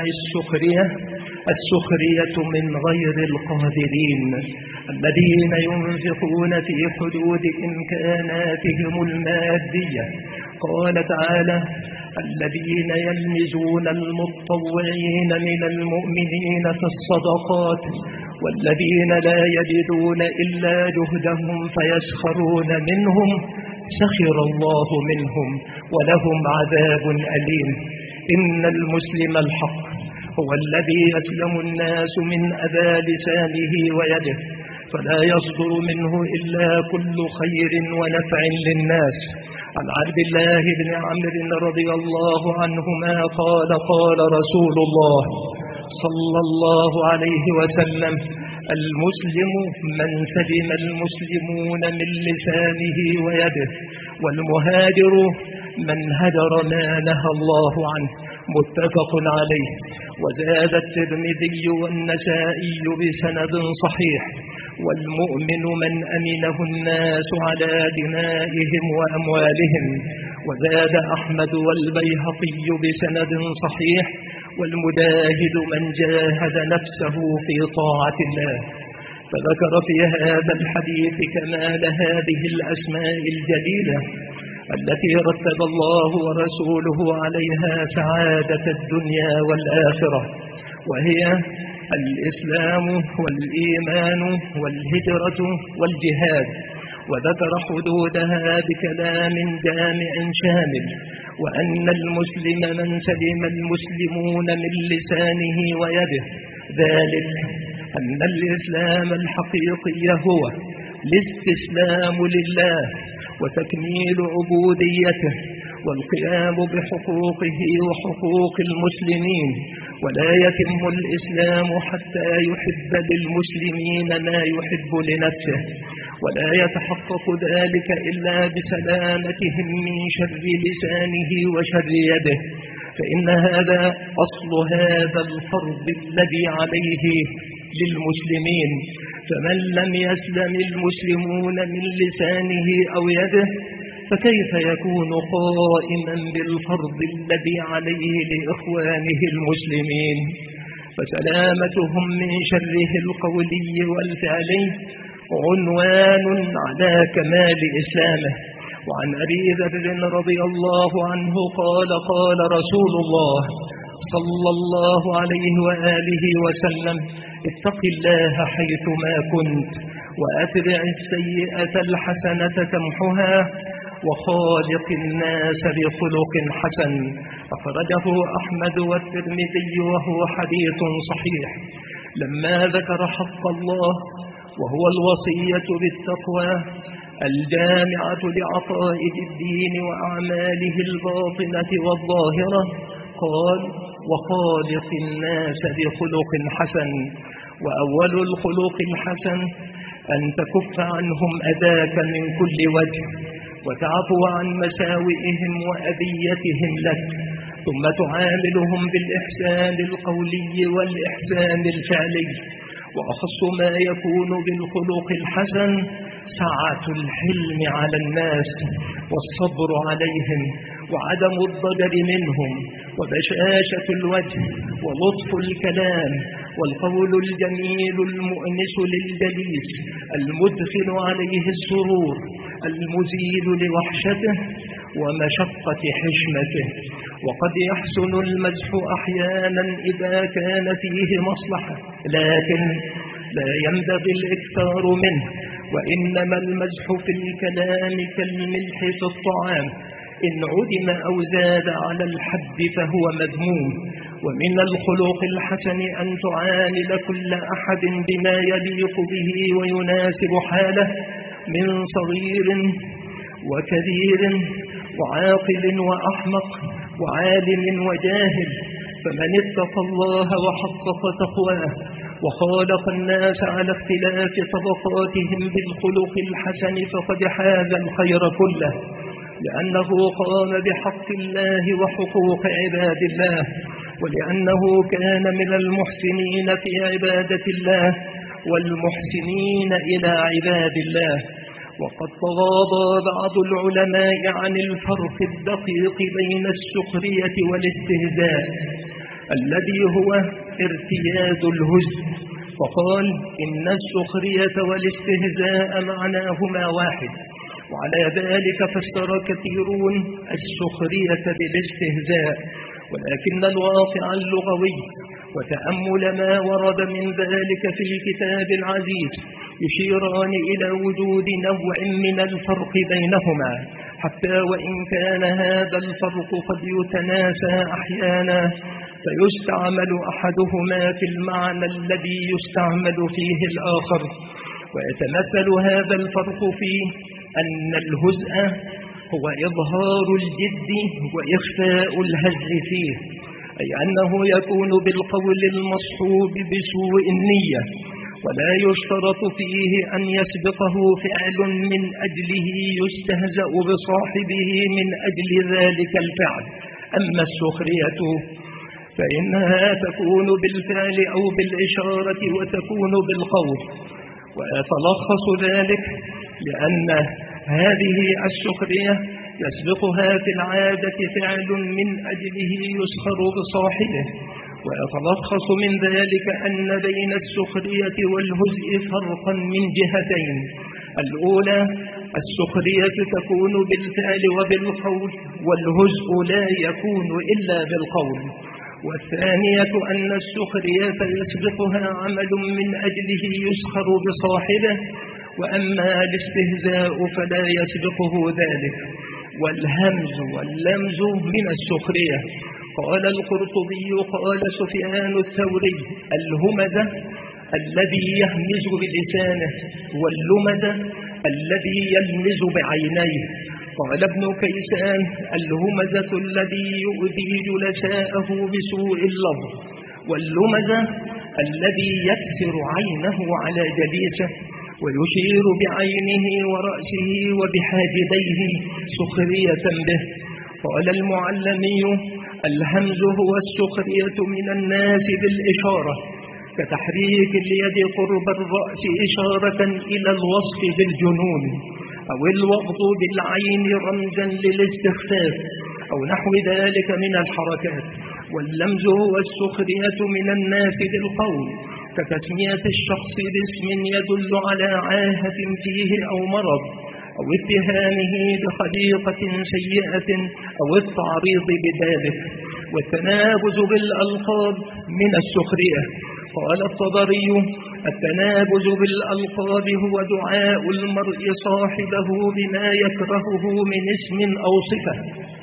السخرية من غير القادرين الذين ينفقون في حدود إمكاناتهم المادية. قال تعالى: الذين يلمزون المتطوعين من المؤمنين في الصدقات والذين لا يجدون إلا جهدهم فيسخرون منهم سخر الله منهم ولهم عذاب أليم. إن المسلم الحق هو الذي يسلم الناس من أذى لسانه ويده، فلا يصدر منه إلا كل خير ونفع للناس. عن عبد الله بن عمرو رضي الله عنهما قال: قال رسول الله صلى الله عليه وسلم: المسلم من سلم المسلمون من لسانه ويده، والمهاجر من هجر ما نهى الله عنه. متفق عليه. وزاد الترمذي والنسائي بسند صحيح: والمؤمن من أمنه الناس على دمائهم وأموالهم. وزاد أحمد والبيهقي بسند صحيح: والمجاهد من جاهد نفسه في طاعة الله. فذكر في هذا الحديث كمال هذه الأسماء الجليلة التي رتب الله ورسوله عليها سعادة الدنيا والآخرة، وهي الإسلام والإيمان والهجرة والجهاد. وذكر حدودها بكلام جامع شامل: وأن المسلم من سلم المسلمون من لسانه ويده، ذلك أن الإسلام الحقيقي هو الاستسلام لله وتكميل عبوديته والقيام بحقوقه وحقوق المسلمين. ولا يتم الإسلام حتى يحب للمسلمين ما يحب لنفسه، ولا يتحقق ذلك إلا بسلامتهم من شر لسانه وشر يده، فإن هذا أصل هذا الفرض الذي عليه للمسلمين. فمن لم يسلم المسلمون من لسانه أو يده فكيف يكون قائما بالفرض الذي عليه لإخوانه المسلمين؟ فسلامتهم من شره القولي والفعلي عنوان على كمال إسلامه. وعن أبي ذر رضي الله عنه قال: قال رسول الله صلى الله عليه وآله وسلم: اتق الله حيثما كنت وأتبع السيئة الحسنة تمحها وخالق الناس بخلق حسن. أخرجه أحمد والترمذي وهو حديث صحيح. لما ذكر حق الله وهو الوصية بالتقوى الجامعة لعقائد الدين وأعماله الباطنة والظاهرة، قال: وخالق الناس بخلق حسن. وأول الخلق الحسن أن تكف عنهم أذاك من كل وجه وتعفو عن مساوئهم وأذيتهم لك، ثم تعاملهم بالإحسان القولي والإحسان الفعلي. وأخص ما يكون بالخلق الحسن سعة الحلم على الناس والصبر عليهم وعدم الضجر منهم وبشاشة الوجه ولطف الكلام والقول الجميل المؤنس للجليس المدخل عليه السرور المزيل لوحشته ومشقة حشمته. وقد يحسن المزح أحيانا إذا كان فيه مصلحة، لكن لا ينبغي الإكثار منه، وإنما المزح في الكلام كالملح في الطعام، إن عدم أو زاد على الحد فهو مذموم. ومن الخلق الحسن أن تعامل كل أحد بما يليق به ويناسب حاله، من صغير وكبير وعاقل وأحمق وعالم وجاهل. فمن اتقى الله وحقق تقواه وخالق الناس على اختلاف طبقاتهم بالخلق الحسن فقد حاز الخير كله، لأنه قام بحق الله وحقوق عباد الله، ولأنه كان من المحسنين في عبادة الله والمحسنين إلى عباد الله. وقد تغاضى بعض العلماء عن الفرق الدقيق بين السخرية والاستهزاء الذي هو ارتياد الهزء، فقال إن السخرية والاستهزاء معناهما واحد، وعلى ذلك فسر كثيرون السخرية بالاستهزاء، ولكن الواقع اللغوي وتأمل ما ورد من ذلك في الكتاب العزيز يشيران إلى وجود نوع من الفرق بينهما، حتى وإن كان هذا الفرق قد يتناسى أحيانا، فيستعمل أحدهما في المعنى الذي يستعمل فيه الآخر. ويتمثل هذا الفرق في أن الهزء هو إظهار الجد وإخفاء الهزل فيه، أي أنه يكون بالقول المصحوب بسوء النية، ولا يشترط فيه أن يسبقه فعل من أجله يستهزأ بصاحبه من أجل ذلك الفعل. أما السخرية فإنها تكون بالفعل أو بالإشارة وتكون بالقول، ويتلخص ذلك لأن هذه السخرية يسبقها في العادة فعل من أجله يسخر بصاحبه. ويتلخص من ذلك أن بين السخرية والهزء فرقا من جهتين: الأولى السخرية تكون بالفعل وبالقول، والهزء لا يكون إلا بالقول. والثانية أن السخرية يسبقها عمل من أجله يسخر بصاحبه، وأما الاستهزاء فلا يسبقه ذلك. والهمز واللمز من السخرية. قال القرطبي قال سفيان الثوري: الهمزة الذي يهمز بلسانه، واللمزة الذي يلمز بعينيه. قال ابن كيسان: الهمزة الذي يؤذي جلساءه بسوء اللفظ، واللمزة الذي يكسر عينه على جليسه ويشير بعينه ورأسه وبحاجبيه سخرية به. قال المعلمي: الهمز هو السخرية من الناس بالإشارة، كتحريك اليد قرب الرأس إشارة إلى الوصف بالجنون، أو الوغض بالعين رمزا للاستخفاف، أو نحو ذلك من الحركات. واللمز هو السخرية من الناس بالقول، كتسمية الشخص باسم يدل على عاهة فيه أو مرض، أو اتهامه بخليقة سيئة، أو التعريض بذلك. والتنابز بالألقاب من السخرية. قال الطبري: التنابز بالألقاب هو دعاء المرء صاحبه بما يكرهه من اسم أو صفة،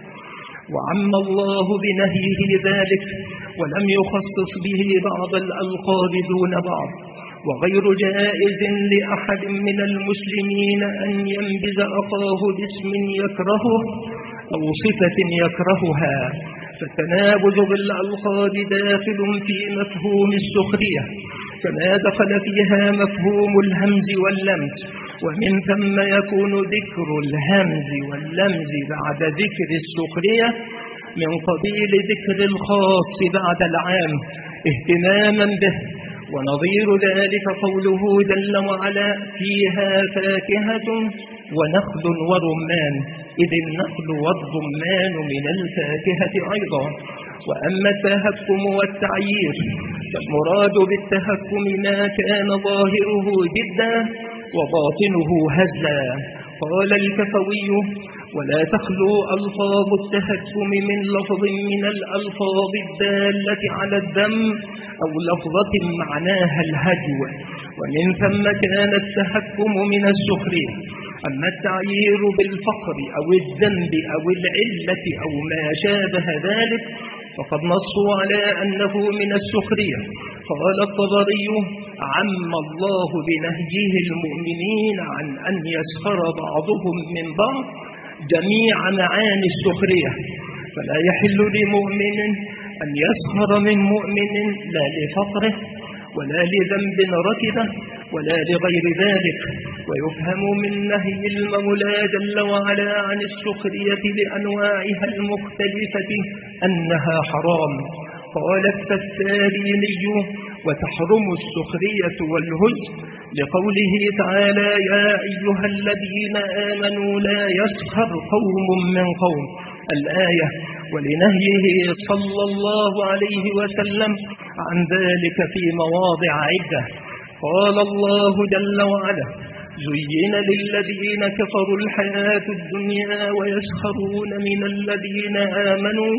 وعم الله بنهيه ذلك، ولم يخصص به بعض الألقاب دون بعض. وغير جائز لأحد من المسلمين أن ينبذ أخاه باسم يكرهه أو صفة يكرهها. فالتنابز بالألقاب داخل في مفهوم السخرية، كما دخل فيها مفهوم الهمز واللمز، ومن ثم يكون ذكر الهمز واللمز بعد ذكر السخرية من قبيل ذكر الخاص بعد العام اهتماما به. ونظير ذلك قوله جل وعلا: فيها فاكهة ونخل ورمان، إذ النخل والرمان من الفاكهة أيضا. وأما التهكم والتعيير فالمراد بالتهكم ما كان ظاهره جدا وباطنه هزلا. وقال الكفوي: ولا تخلو ألفاظ التهكم من لفظ من الألفاظ الدالة على الذم أو لفظة معناها الهجو، ومن ثم كان التهكم من السخرية. أما التعيير بالفقر أو الذنب أو العلة أو ما شابه ذلك فقد نصوا على أنه من السخرية. قال الطبري: عم الله بنهيه المؤمنين عن أن يسخر بعضهم من بعض جميع معاني السخرية، فلا يحل لمؤمن أن يسخر من مؤمن لا لفقره ولا لذنب ركبه ولا لغير ذلك. ويفهم من نهي المولى جل وعلا عن السخرية بأنواعها المختلفة أنها حرام. قال السفاريني: وتحرم السخرية والهزء لقوله تعالى: يا أيها الذين آمنوا لا يسخر قوم من قوم، الآية، ولنهيه صلى الله عليه وسلم عن ذلك في مواضع عدة. قال الله جل وعلا: زين للذين كفروا الحياة الدنيا ويسخرون من الذين آمنوا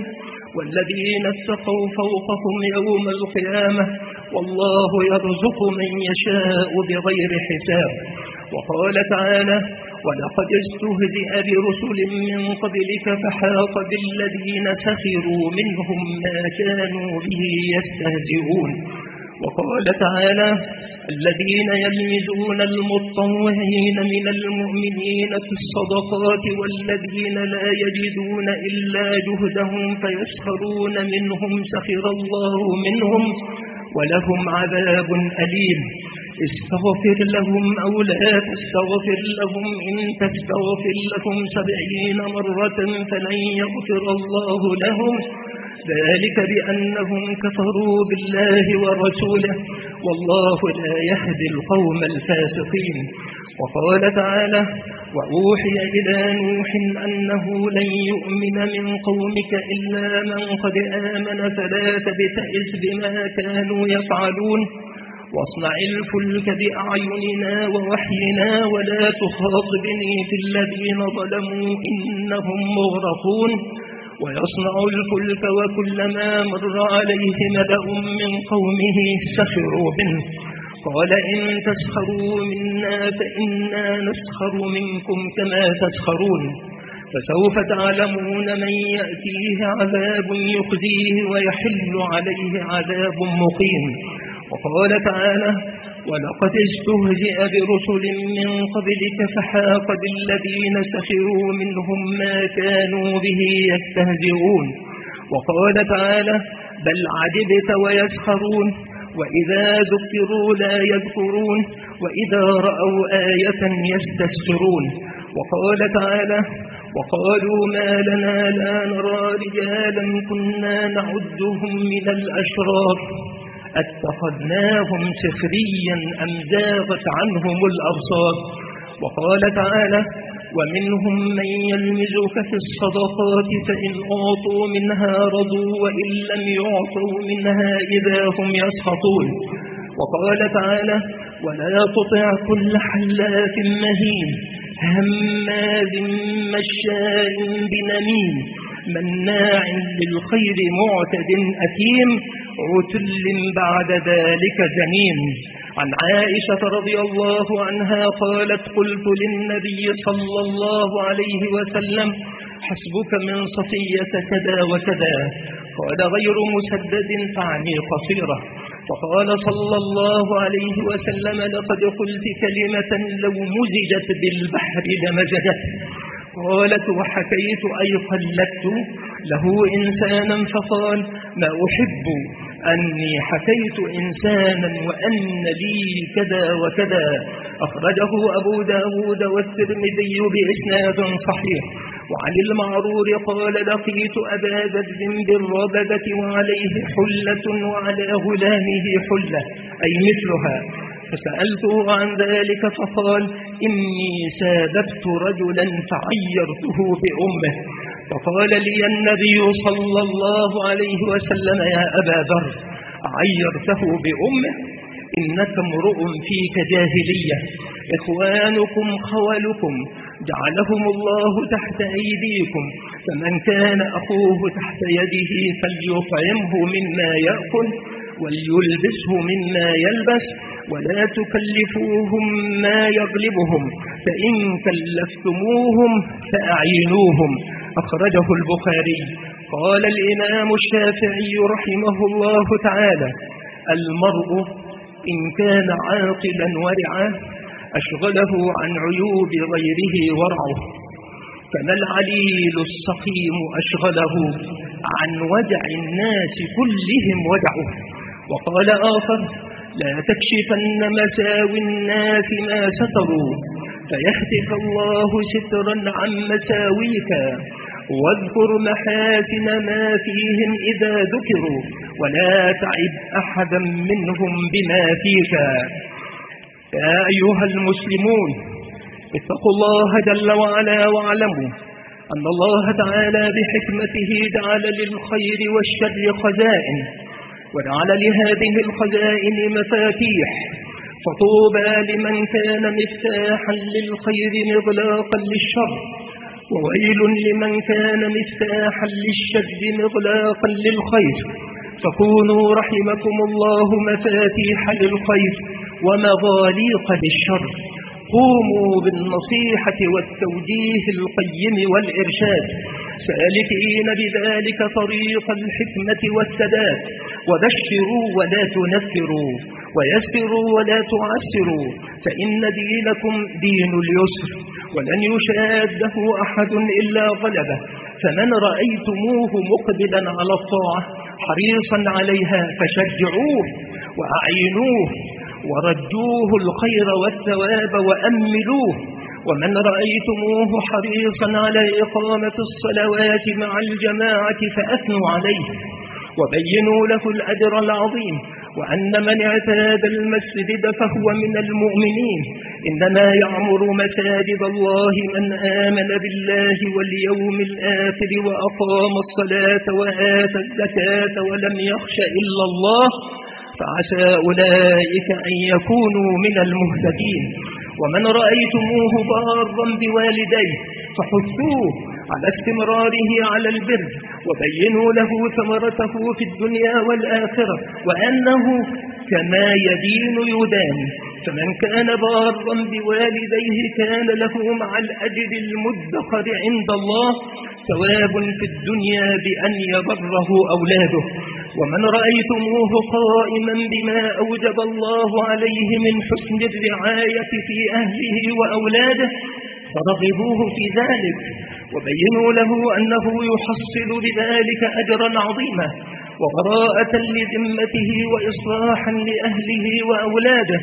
والذين اتقوا فوقهم يوم القيامة والله يرزق من يشاء بغير حساب. وقال تعالى: ولقد استهزئ برسل من قبلك فحاق بالذين سخروا منهم ما كانوا به يستهزئون. وقال تعالى: الذين يلمزون المطوعين من المؤمنين في الصدقات والذين لا يجدون إلا جهدهم فيسخرون منهم سخر الله منهم ولهم عذاب أليم. استغفر لهم أو لا تستغفر لهم إن تستغفر لهم 70 مرة فلن يغفر الله لهم، ذلك بأنهم كفروا بالله ورسوله والله لا يهدي القوم الفاسقين. وقال تعالى: وأوحي إلى نوح أنه لن يؤمن من قومك إلا من قد آمن فلا تبتئس بما كانوا يفعلون واصنع الفلك بأعيننا ووحينا ولا تخاطبني في الذين ظلموا إنهم مغرقون. ويصنع الفلك وكلما مر عليه ملأ من قومه سخروا منه قال: إن تسخروا منا فإنا نسخر منكم كما تسخرون. فسوف تعلمون من يأتيه عذاب يخزيه ويحل عليه عذاب مقيم. وقال تعالى: ولقد استهزئ برسل من قبلك فحاق بالذين سخروا منهم ما كانوا به يستهزئون. وقال تعالى: بل عجبت ويسخرون وإذا ذكروا لا يذكرون وإذا رأوا آية يستسخرون. وقال تعالى: وقالوا ما لنا لا نرى رجالا كنا نعدهم من الأشرار اتخذناهم سخريا أم زاغت عنهم الأبصار. وقال تعالى: ومنهم من يلمزك في الصدقات فإن أعطوا منها رضوا وإن لم يعطوا منها إذا هم يسخطون. وقال تعالى: ولا تطع كل حلاف مهين هماز مشاء بنميم مناع للخير معتد أثيم عتل بعد ذلك زنيم. عن عائشة رضي الله عنها قالت: قلت للنبي صلى الله عليه وسلم: حسبك من صفية كذا وكذا، قال: غير مسدد فعني قصيرة. فقال صلى الله عليه وسلم: لقد قلت كلمة لو مزجت بالبحر لمزجت. قالت: وحكيت أي قلدت له إنسانا فقال: ما أحب أني حكيت إنسانا وأن لي كذا وكذا. أخرجه أبو داود والترمذي بإسناد صحيح. وعن المعرور قال: لقيت أبا ذر بالربذة وعليه حلة وعلى غلامه حلة أي مثلها، فسألته عن ذلك فقال: إني سادبت رجلا فعيرته بأمه. فقال لي النبي صلى الله عليه وسلم: يا أبا ذر، عيرته بأمه؟ إنك امرؤ فيك جاهلية، إخوانكم خولكم جعلهم الله تحت أيديكم، فمن كان أخوه تحت يده فليطعمه مما يأكل وليلبسه مما يلبس، ولا تكلفوهم ما يغلبهم، فإن كلفتموهم فأعينوهم. أخرجه البخاري. قال الإمام الشافعي رحمه الله تعالى: المرء إن كان عاقلا ورعا أشغله عن عيوب غيره ورعه، كما العليل السقيم أشغله عن وجع الناس كلهم وجعه. وقال آخر: لا تكشفن مساوي الناس ما ستروا فيهتك الله سترا عن مساويك، واذكر محاسن ما فيهم إذا ذكروا ولا تعب أحدا منهم بما فيك. يا أيها المسلمون، اتقوا الله جل وعلا واعلموا أن الله تعالى بحكمته جعل للخير والشر خزائن، وجعل لهذه الخزائن مفاتيح، فطوبى لمن كان مفتاحا للخير مغلاقا للشر، وويل لمن كان مفتاحا للشر مغلاقا للخير. فكونوا رحمكم الله مفاتيح للخير ومغاليق للشر. قوموا بالنصيحة والتوجيه القيم والإرشاد، سالكين بذلك طريق الحكمة والسداد، وبشروا ولا تنفروا، ويسروا ولا تعسروا، فإن دينكم دين اليسر، ولن يشاده أحد إلا غلبه. فمن رأيتموه مقبلا على الطاعة حريصا عليها فشجعوه وأعينوه ورجوه الخير والثواب وأملوه. ومن رأيتموه حريصا على إقامة الصلوات مع الجماعة فأثنوا عليه وبينوا له الأجر العظيم، وأن من اعتاد المسجد فهو من المؤمنين. إنما يعمر مساجد الله من آمن بالله واليوم الآخر وأقام الصلاة وآتى الزكاة ولم يخش إلا الله، فعسى أولئك أن يكونوا من المهتدين. ومن رأيتموه ضارا بوالديه فحثوه على استمراره على البر، وبينوا له ثمرته في الدنيا والآخرة، وأنه كما يدين يدان. فمن كان ضارا بوالديه كان له مع الأجر المدخر عند الله ثواب في الدنيا بأن يبره أولاده. ومن رأيتموه قائما بما أوجب الله عليه من حسن الرعاية في أهله وأولاده فرغبوه في ذلك، وبينوا له أنه يحصل بذلك أجرا عظيما وبراءة لذمته وإصلاحا لأهله وأولاده،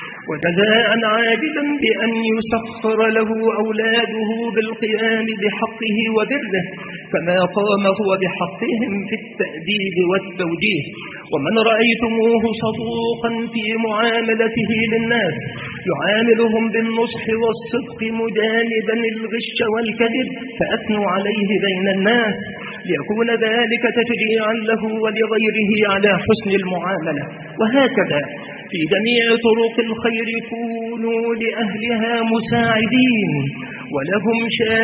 وجزاء عاجلا بأن يسخر له أولاده بالقيام بحقه وبره كما قام هو بحقهم في التأديب والتوجيه. ومن رأيتموه صدوقا في معاملته للناس يعاملهم بالنصح والصدق مجانبا الغش والكذب فأثنوا عليه بين الناس، ليكون ذلك تشجيعا له ولغيره على حسن المعاملة. وهكذا في جميع طرق الخير كونوا لأهلها مساعدين ولهم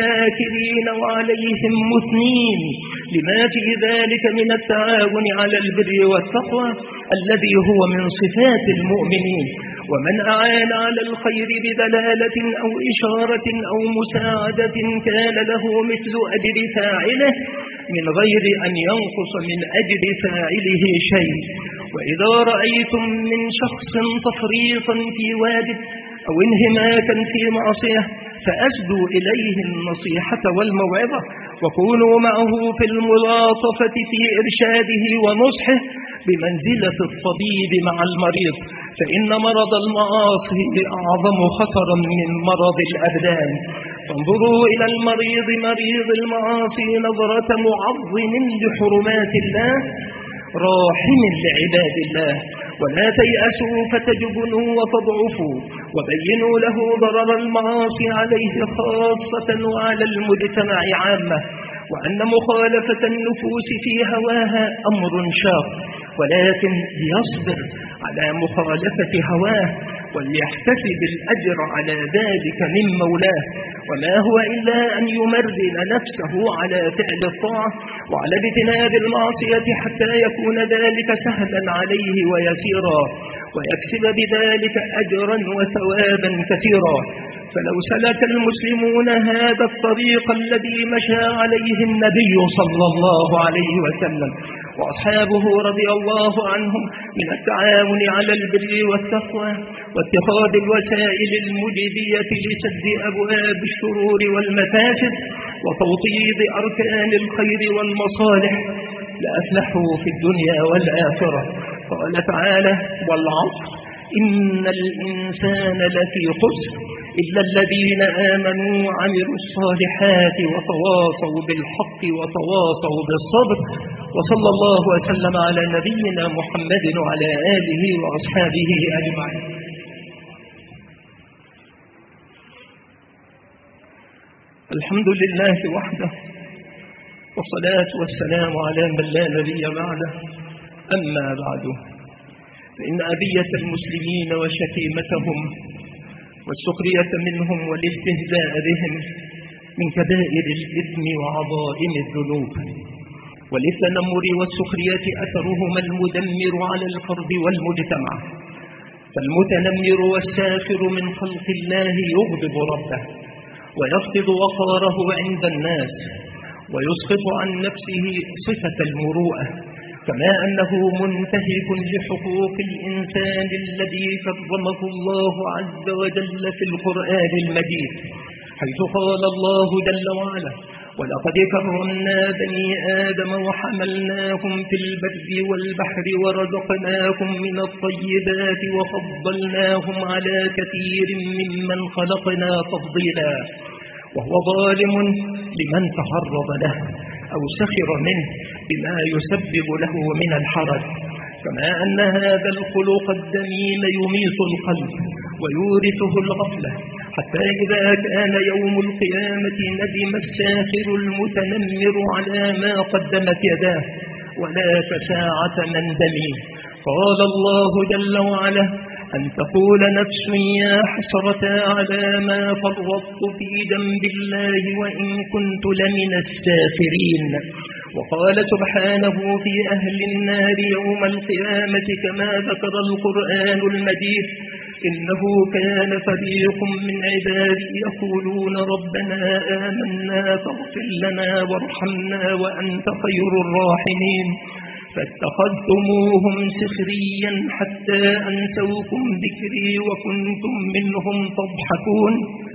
شاكرين وعليهم مثنين، لما في ذلك من التعاون على البر والتقوى الذي هو من صفات المؤمنين. ومن أعان على الخير بدلالة أو إشارة أو مساعدة كان له مثل أجر فاعله من غير أن ينقص من أجر فاعله شيء. وإذا رأيتم من شخص تفريطا في واجب أو انهماكا في معصية فأسدوا إليه النصيحة والموعظة، وكونوا معه في الملاطفة في إرشاده ونصحه بمنزلة الطبيب مع المريض، فإن مرض المعاصي أعظم خطرا من مرض الأبدان. فانظروا إلى المريض مريض المعاصي نظرة معظم لحرمات الله راحم لعباد الله، ولا تيأسوا فتجبنوا وتضعفوا، وبينوا له ضرر المعاصي عليه خاصة وعلى المجتمع عامة، وأن مخالفة النفوس في هواها أمر شاق، ولكن يصبر على مخالفة هواه وليحتسب الأجر على ذلك من مولاه، وما هو إلا أن يمرن نفسه على فعل الطاعة وعلى اجتناب المعصية حتى يكون ذلك سهلا عليه ويسيرا، ويكسب بذلك أجرا وثوابا كثيرا. فلو سلك المسلمون هذا الطريق الذي مشى عليه النبي صلى الله عليه وسلم وأصحابه رضي الله عنهم من التعاون على البر والتقوى واتخاذ الوسائل المجدية لسد أبواب الشرور والمفاسد وتوطيد أركان الخير والمصالح لأفلحوا في الدنيا والآخرة. قال تعالى: والعصر إن الإنسان لفي خسر إلا الذين آمنوا وعملوا الصالحات وتواصوا بالحق وتواصوا بالصبر. وصلى الله وسلم على نبينا محمد وعلى آله وأصحابه أجمعين. الحمد لله وحده، والصلاة والسلام على من لا نبي بعده. أما بعد، فإن أذية المسلمين وشتيمتهم والسخرية منهم والاستهزاء بهم من كبائر الإثم وعظائم الذنوب، وللتنمر والسخرية أثرهما المدمر على الفرد والمجتمع. فالمتنمر والساخر من خلق الله يغضب ربه ويفقد وقاره عند الناس ويسقط عن نفسه صفة المروءة، كما أنه منتهك لحقوق الإنسان الذي كرمه الله عز وجل في القرآن المجيد، حيث قال الله جل وعلا: ولقد كرمنا بني آدم وحملناهم في البر والبحر ورزقناهم من الطيبات وفضلناهم على كثير ممن خلقنا تفضيلا. وهو ظالم لمن تعرض له أو سخر منه بما يسبب له من الحرج، كما أن هذا الخلق الذميم يميت القلب ويورثه الغفلة، حتى إذا كان يوم القيامة ندم الساخر المتنمر على ما قدمت يداه ولا ساعة مندم. قال الله جل وعلا: أن تقول نفس يا حسرة على ما فرطت في جنب الله وإن كنت لمن الساخرين. وقال سبحانه في أهل النار يوم القيامة كما ذكر القرآن المجيد: إنه كان فريق من عبادي يقولون ربنا آمنا فاغفر لنا وارحمنا وأنت خير الراحمين فاتخذتموهم سخريا حتى أنسوكم ذكري وكنتم منهم تضحكون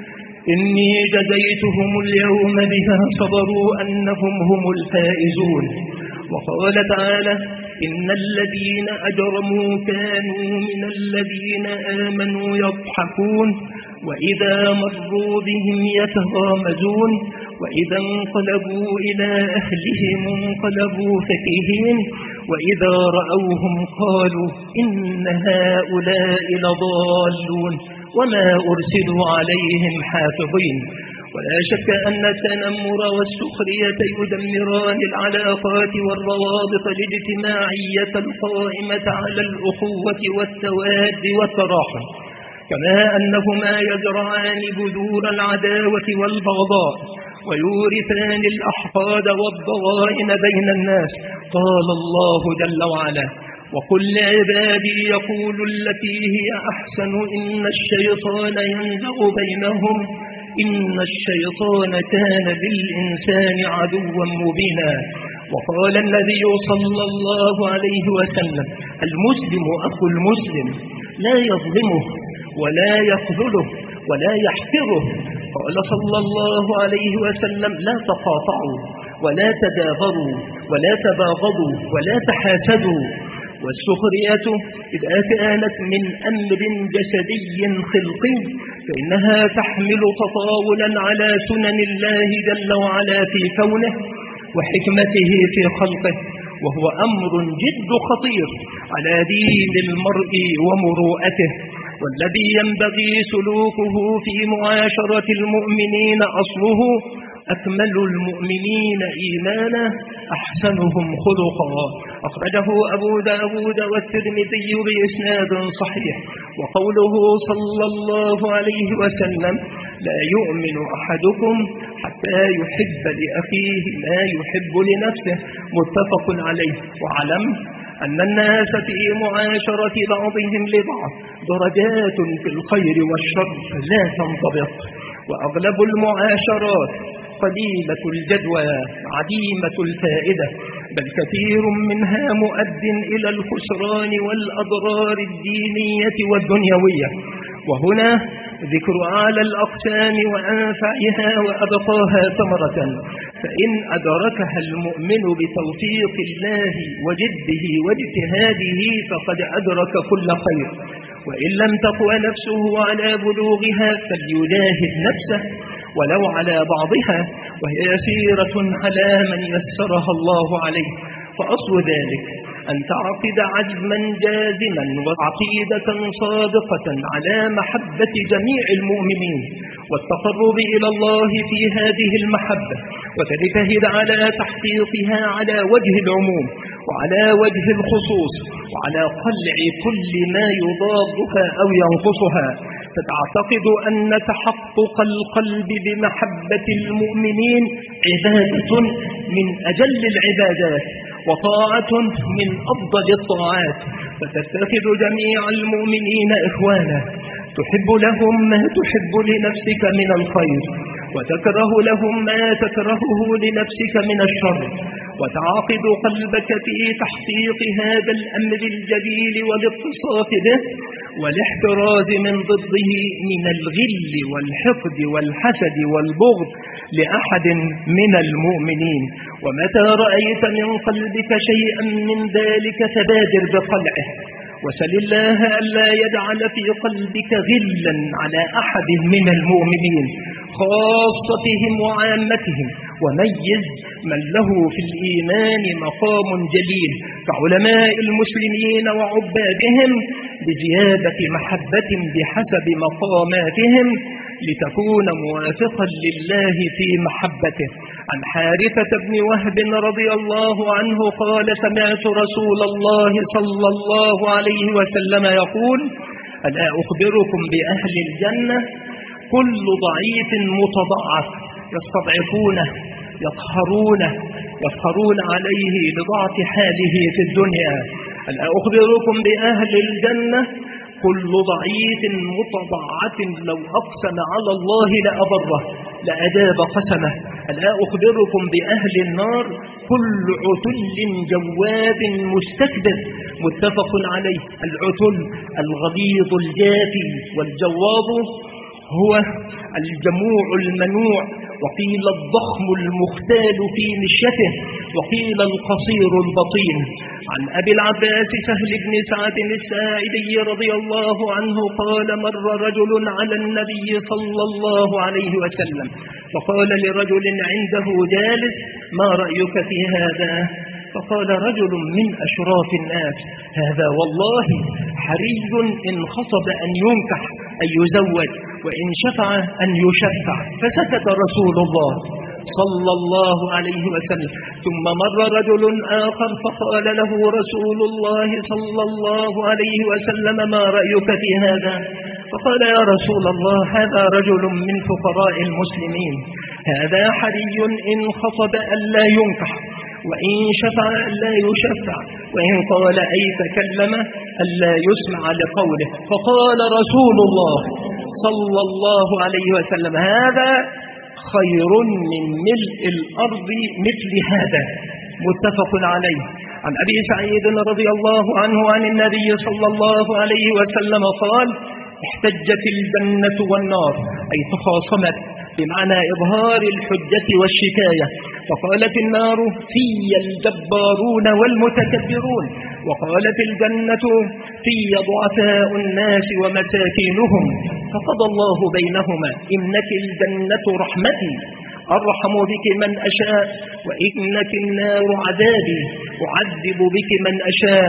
إني جزيتهم اليوم بما صبروا أنهم هم الفائزون. وقال تعالى: إن الذين أجرموا كانوا من الذين آمنوا يضحكون وإذا مروا بهم يتغامزون وإذا انقلبوا إلى أهلهم انقلبوا فكهين وإذا رأوهم قالوا إن هؤلاء لضالون وما أرسلوا عليهم حافظين. ولا شك أن التنمر والسخرية يدمران العلاقات والروابط الاجتماعية القائمة على الأخوة والتواد والتراحم، كما أنهما يزرعان بذور العداوة والبغضاء ويورثان الأحقاد والضغائن بين الناس. قال الله جل وعلا: وقل لعبادي يقولوا التي هي أحسن إن الشيطان ينزغ بينهم إن الشيطان كان للإنسان عدوا مبينا. وقال النبي صلى الله عليه وسلم: المسلم أخو المسلم لا يظلمه ولا يخذله ولا يحقره. قال صلى الله عليه وسلم: لا تقاطعوا ولا تدابروا ولا تباغضوا ولا تحاسدوا. والسخرية إذا كانت من أمر جسدي خلقي فإنها تحمل تطاولا على سنن الله جل وعلا في كونه وحكمته في خلقه، وهو أمر جد خطير على دين المرء ومروءته، والذي ينبغي سلوكه في معاشرة المؤمنين أصله: أكمل المؤمنين إيمانا أحسنهم خلقا. أخرجه أبو داود والترمذي بإسناد صحيح. وقوله صلى الله عليه وسلم: لا يؤمن أحدكم حتى يحب لأخيه ما يحب لنفسه، متفق عليه. واعلم أن الناس في معاشرة بعضهم لبعض درجات في الخير والشر لا تنضبط، وأغلب المعاشرات قليلة الجدوى عديمة الفائدة، بل كثير منها مؤد إلى الخسران والأضرار الدينية والدنيوية. وهنا ذكر أعلى الأقسام وأنفعها وأبقاها ثمرة، فإن أدركها المؤمن بتوفيق الله وجده واجتهاده فقد أدرك كل خير، وإن لم تقوى نفسه على بلوغها فليجاهد نفسه ولو على بعضها، وهي يسيرة على من يسرها الله عليه. فأصل ذلك أن تعقد عزما جازما وعقيدة صادقة على محبة جميع المؤمنين والتقرب إلى الله في هذه المحبة، وتجتهد على تحقيقها على وجه العموم وعلى وجه الخصوص وعلى قلع كل ما يضادها أو ينقصها، فتعتقد أن تحقق القلب بمحبة المؤمنين عبادة من أجل العبادات وطاعة من أفضل الطاعات، فتتخذ جميع المؤمنين إخوانا، تحب لهم ما تحب لنفسك من الخير، وتكره لهم ما تكرهه لنفسك من الشر، وتعقد قلبك في تحقيق هذا الأمر الجليل والاتصاف به والاحتراز من ضده من الغل والحقد والحسد والبغض لأحد من المؤمنين. ومتى رأيت من قلبك شيئا من ذلك فبادر بقلعه، وسل الله ألا يجعل في قلبك غلا على أحد من المؤمنين خاصتهم وعامتهم، وميز من له في الإيمان مقام جليل كعلماء المسلمين وعبادهم بزيادة محبة بحسب مقاماتهم لتكون موافقا لله في محبته. عن حارثة بن وهب رضي الله عنه قال: سمعت رسول الله صلى الله عليه وسلم يقول: ألا أخبركم بأهل الجنة؟ كل ضعيف متضعف يستضعفونه يقهرونه يفخرون عليه لضعف حاله في الدنيا. ألا أخبركم بأهل الجنة؟ كل ضعيف متضعف لو أقسم على الله لأبره لأجاب قسمه. ألا أخبركم بأهل النار؟ كل عتل جواب مستكبر، متفق عليه. العتل الغليظ الجافي، والجواب هو الجموع المنوع، وقيل الضخم المختال في مشيته، وقيل القصير البطين. عن أبي العباس سهل بن سعد الساعدي رضي الله عنه قال: مر رجل على النبي صلى الله عليه وسلم فقال لرجل عنده جالس: ما رأيك في هذا؟ فقال رجل من أشراف الناس: هذا والله حري إن خطب أن ينكح أن يزوج، وإن شفع أن يشفع. فسكت رسول الله صلى الله عليه وسلم. ثم مر رجل آخر فقال له رسول الله صلى الله عليه وسلم: ما رأيك في هذا؟ فقال: يا رسول الله هذا رجل من فقراء المسلمين، هذا حري إن خطب ألا ينكح، وإن شفع ألا يشفع، وإن قال أي تكلم ألا يسمع لقوله. فقال رسول الله صلى الله عليه وسلم: هذا خير من ملء الأرض مثل هذا، متفق عليه. عن أبي سعيد رضي الله عنه عن النبي صلى الله عليه وسلم قال: احتجت الجنة والنار، أي تخاصمت بمعنى إظهار الحجة والشكاية. فقالت النار: في الجبارون والمتكبرون، وقالت الجنة: في ضعفاء الناس ومساكينهم. فقضى الله بينهما: إنك الجنة رحمتي أرحم بك من أشاء، وإنك النار عذابي أعذب بك من أشاء،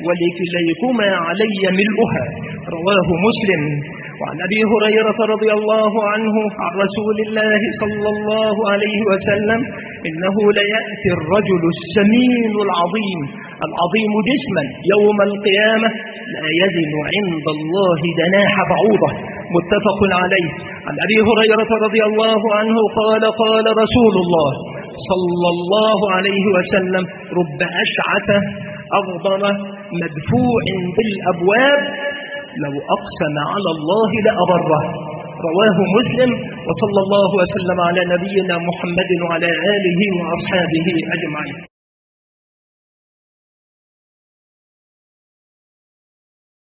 ولكليكما علي ملؤها. رواه مسلم. وعن أبي هريرة رضي الله عنه عن رسول الله صلى الله عليه وسلم: إنه ليأتي الرجل السمين العظيم العظيم جسما يوم القيامة لا يزن عند الله جناح بعوضة. متفق عليه. عن أبي هريرة رضي الله عنه قال قال رسول الله صلى الله عليه وسلم رب أشعث أغبر مدفوع بالأبواب لو أقسم على الله لأبره. رواه مسلم. وصلى الله وسلم على نبينا محمد وعلى آله وأصحابه أجمعين.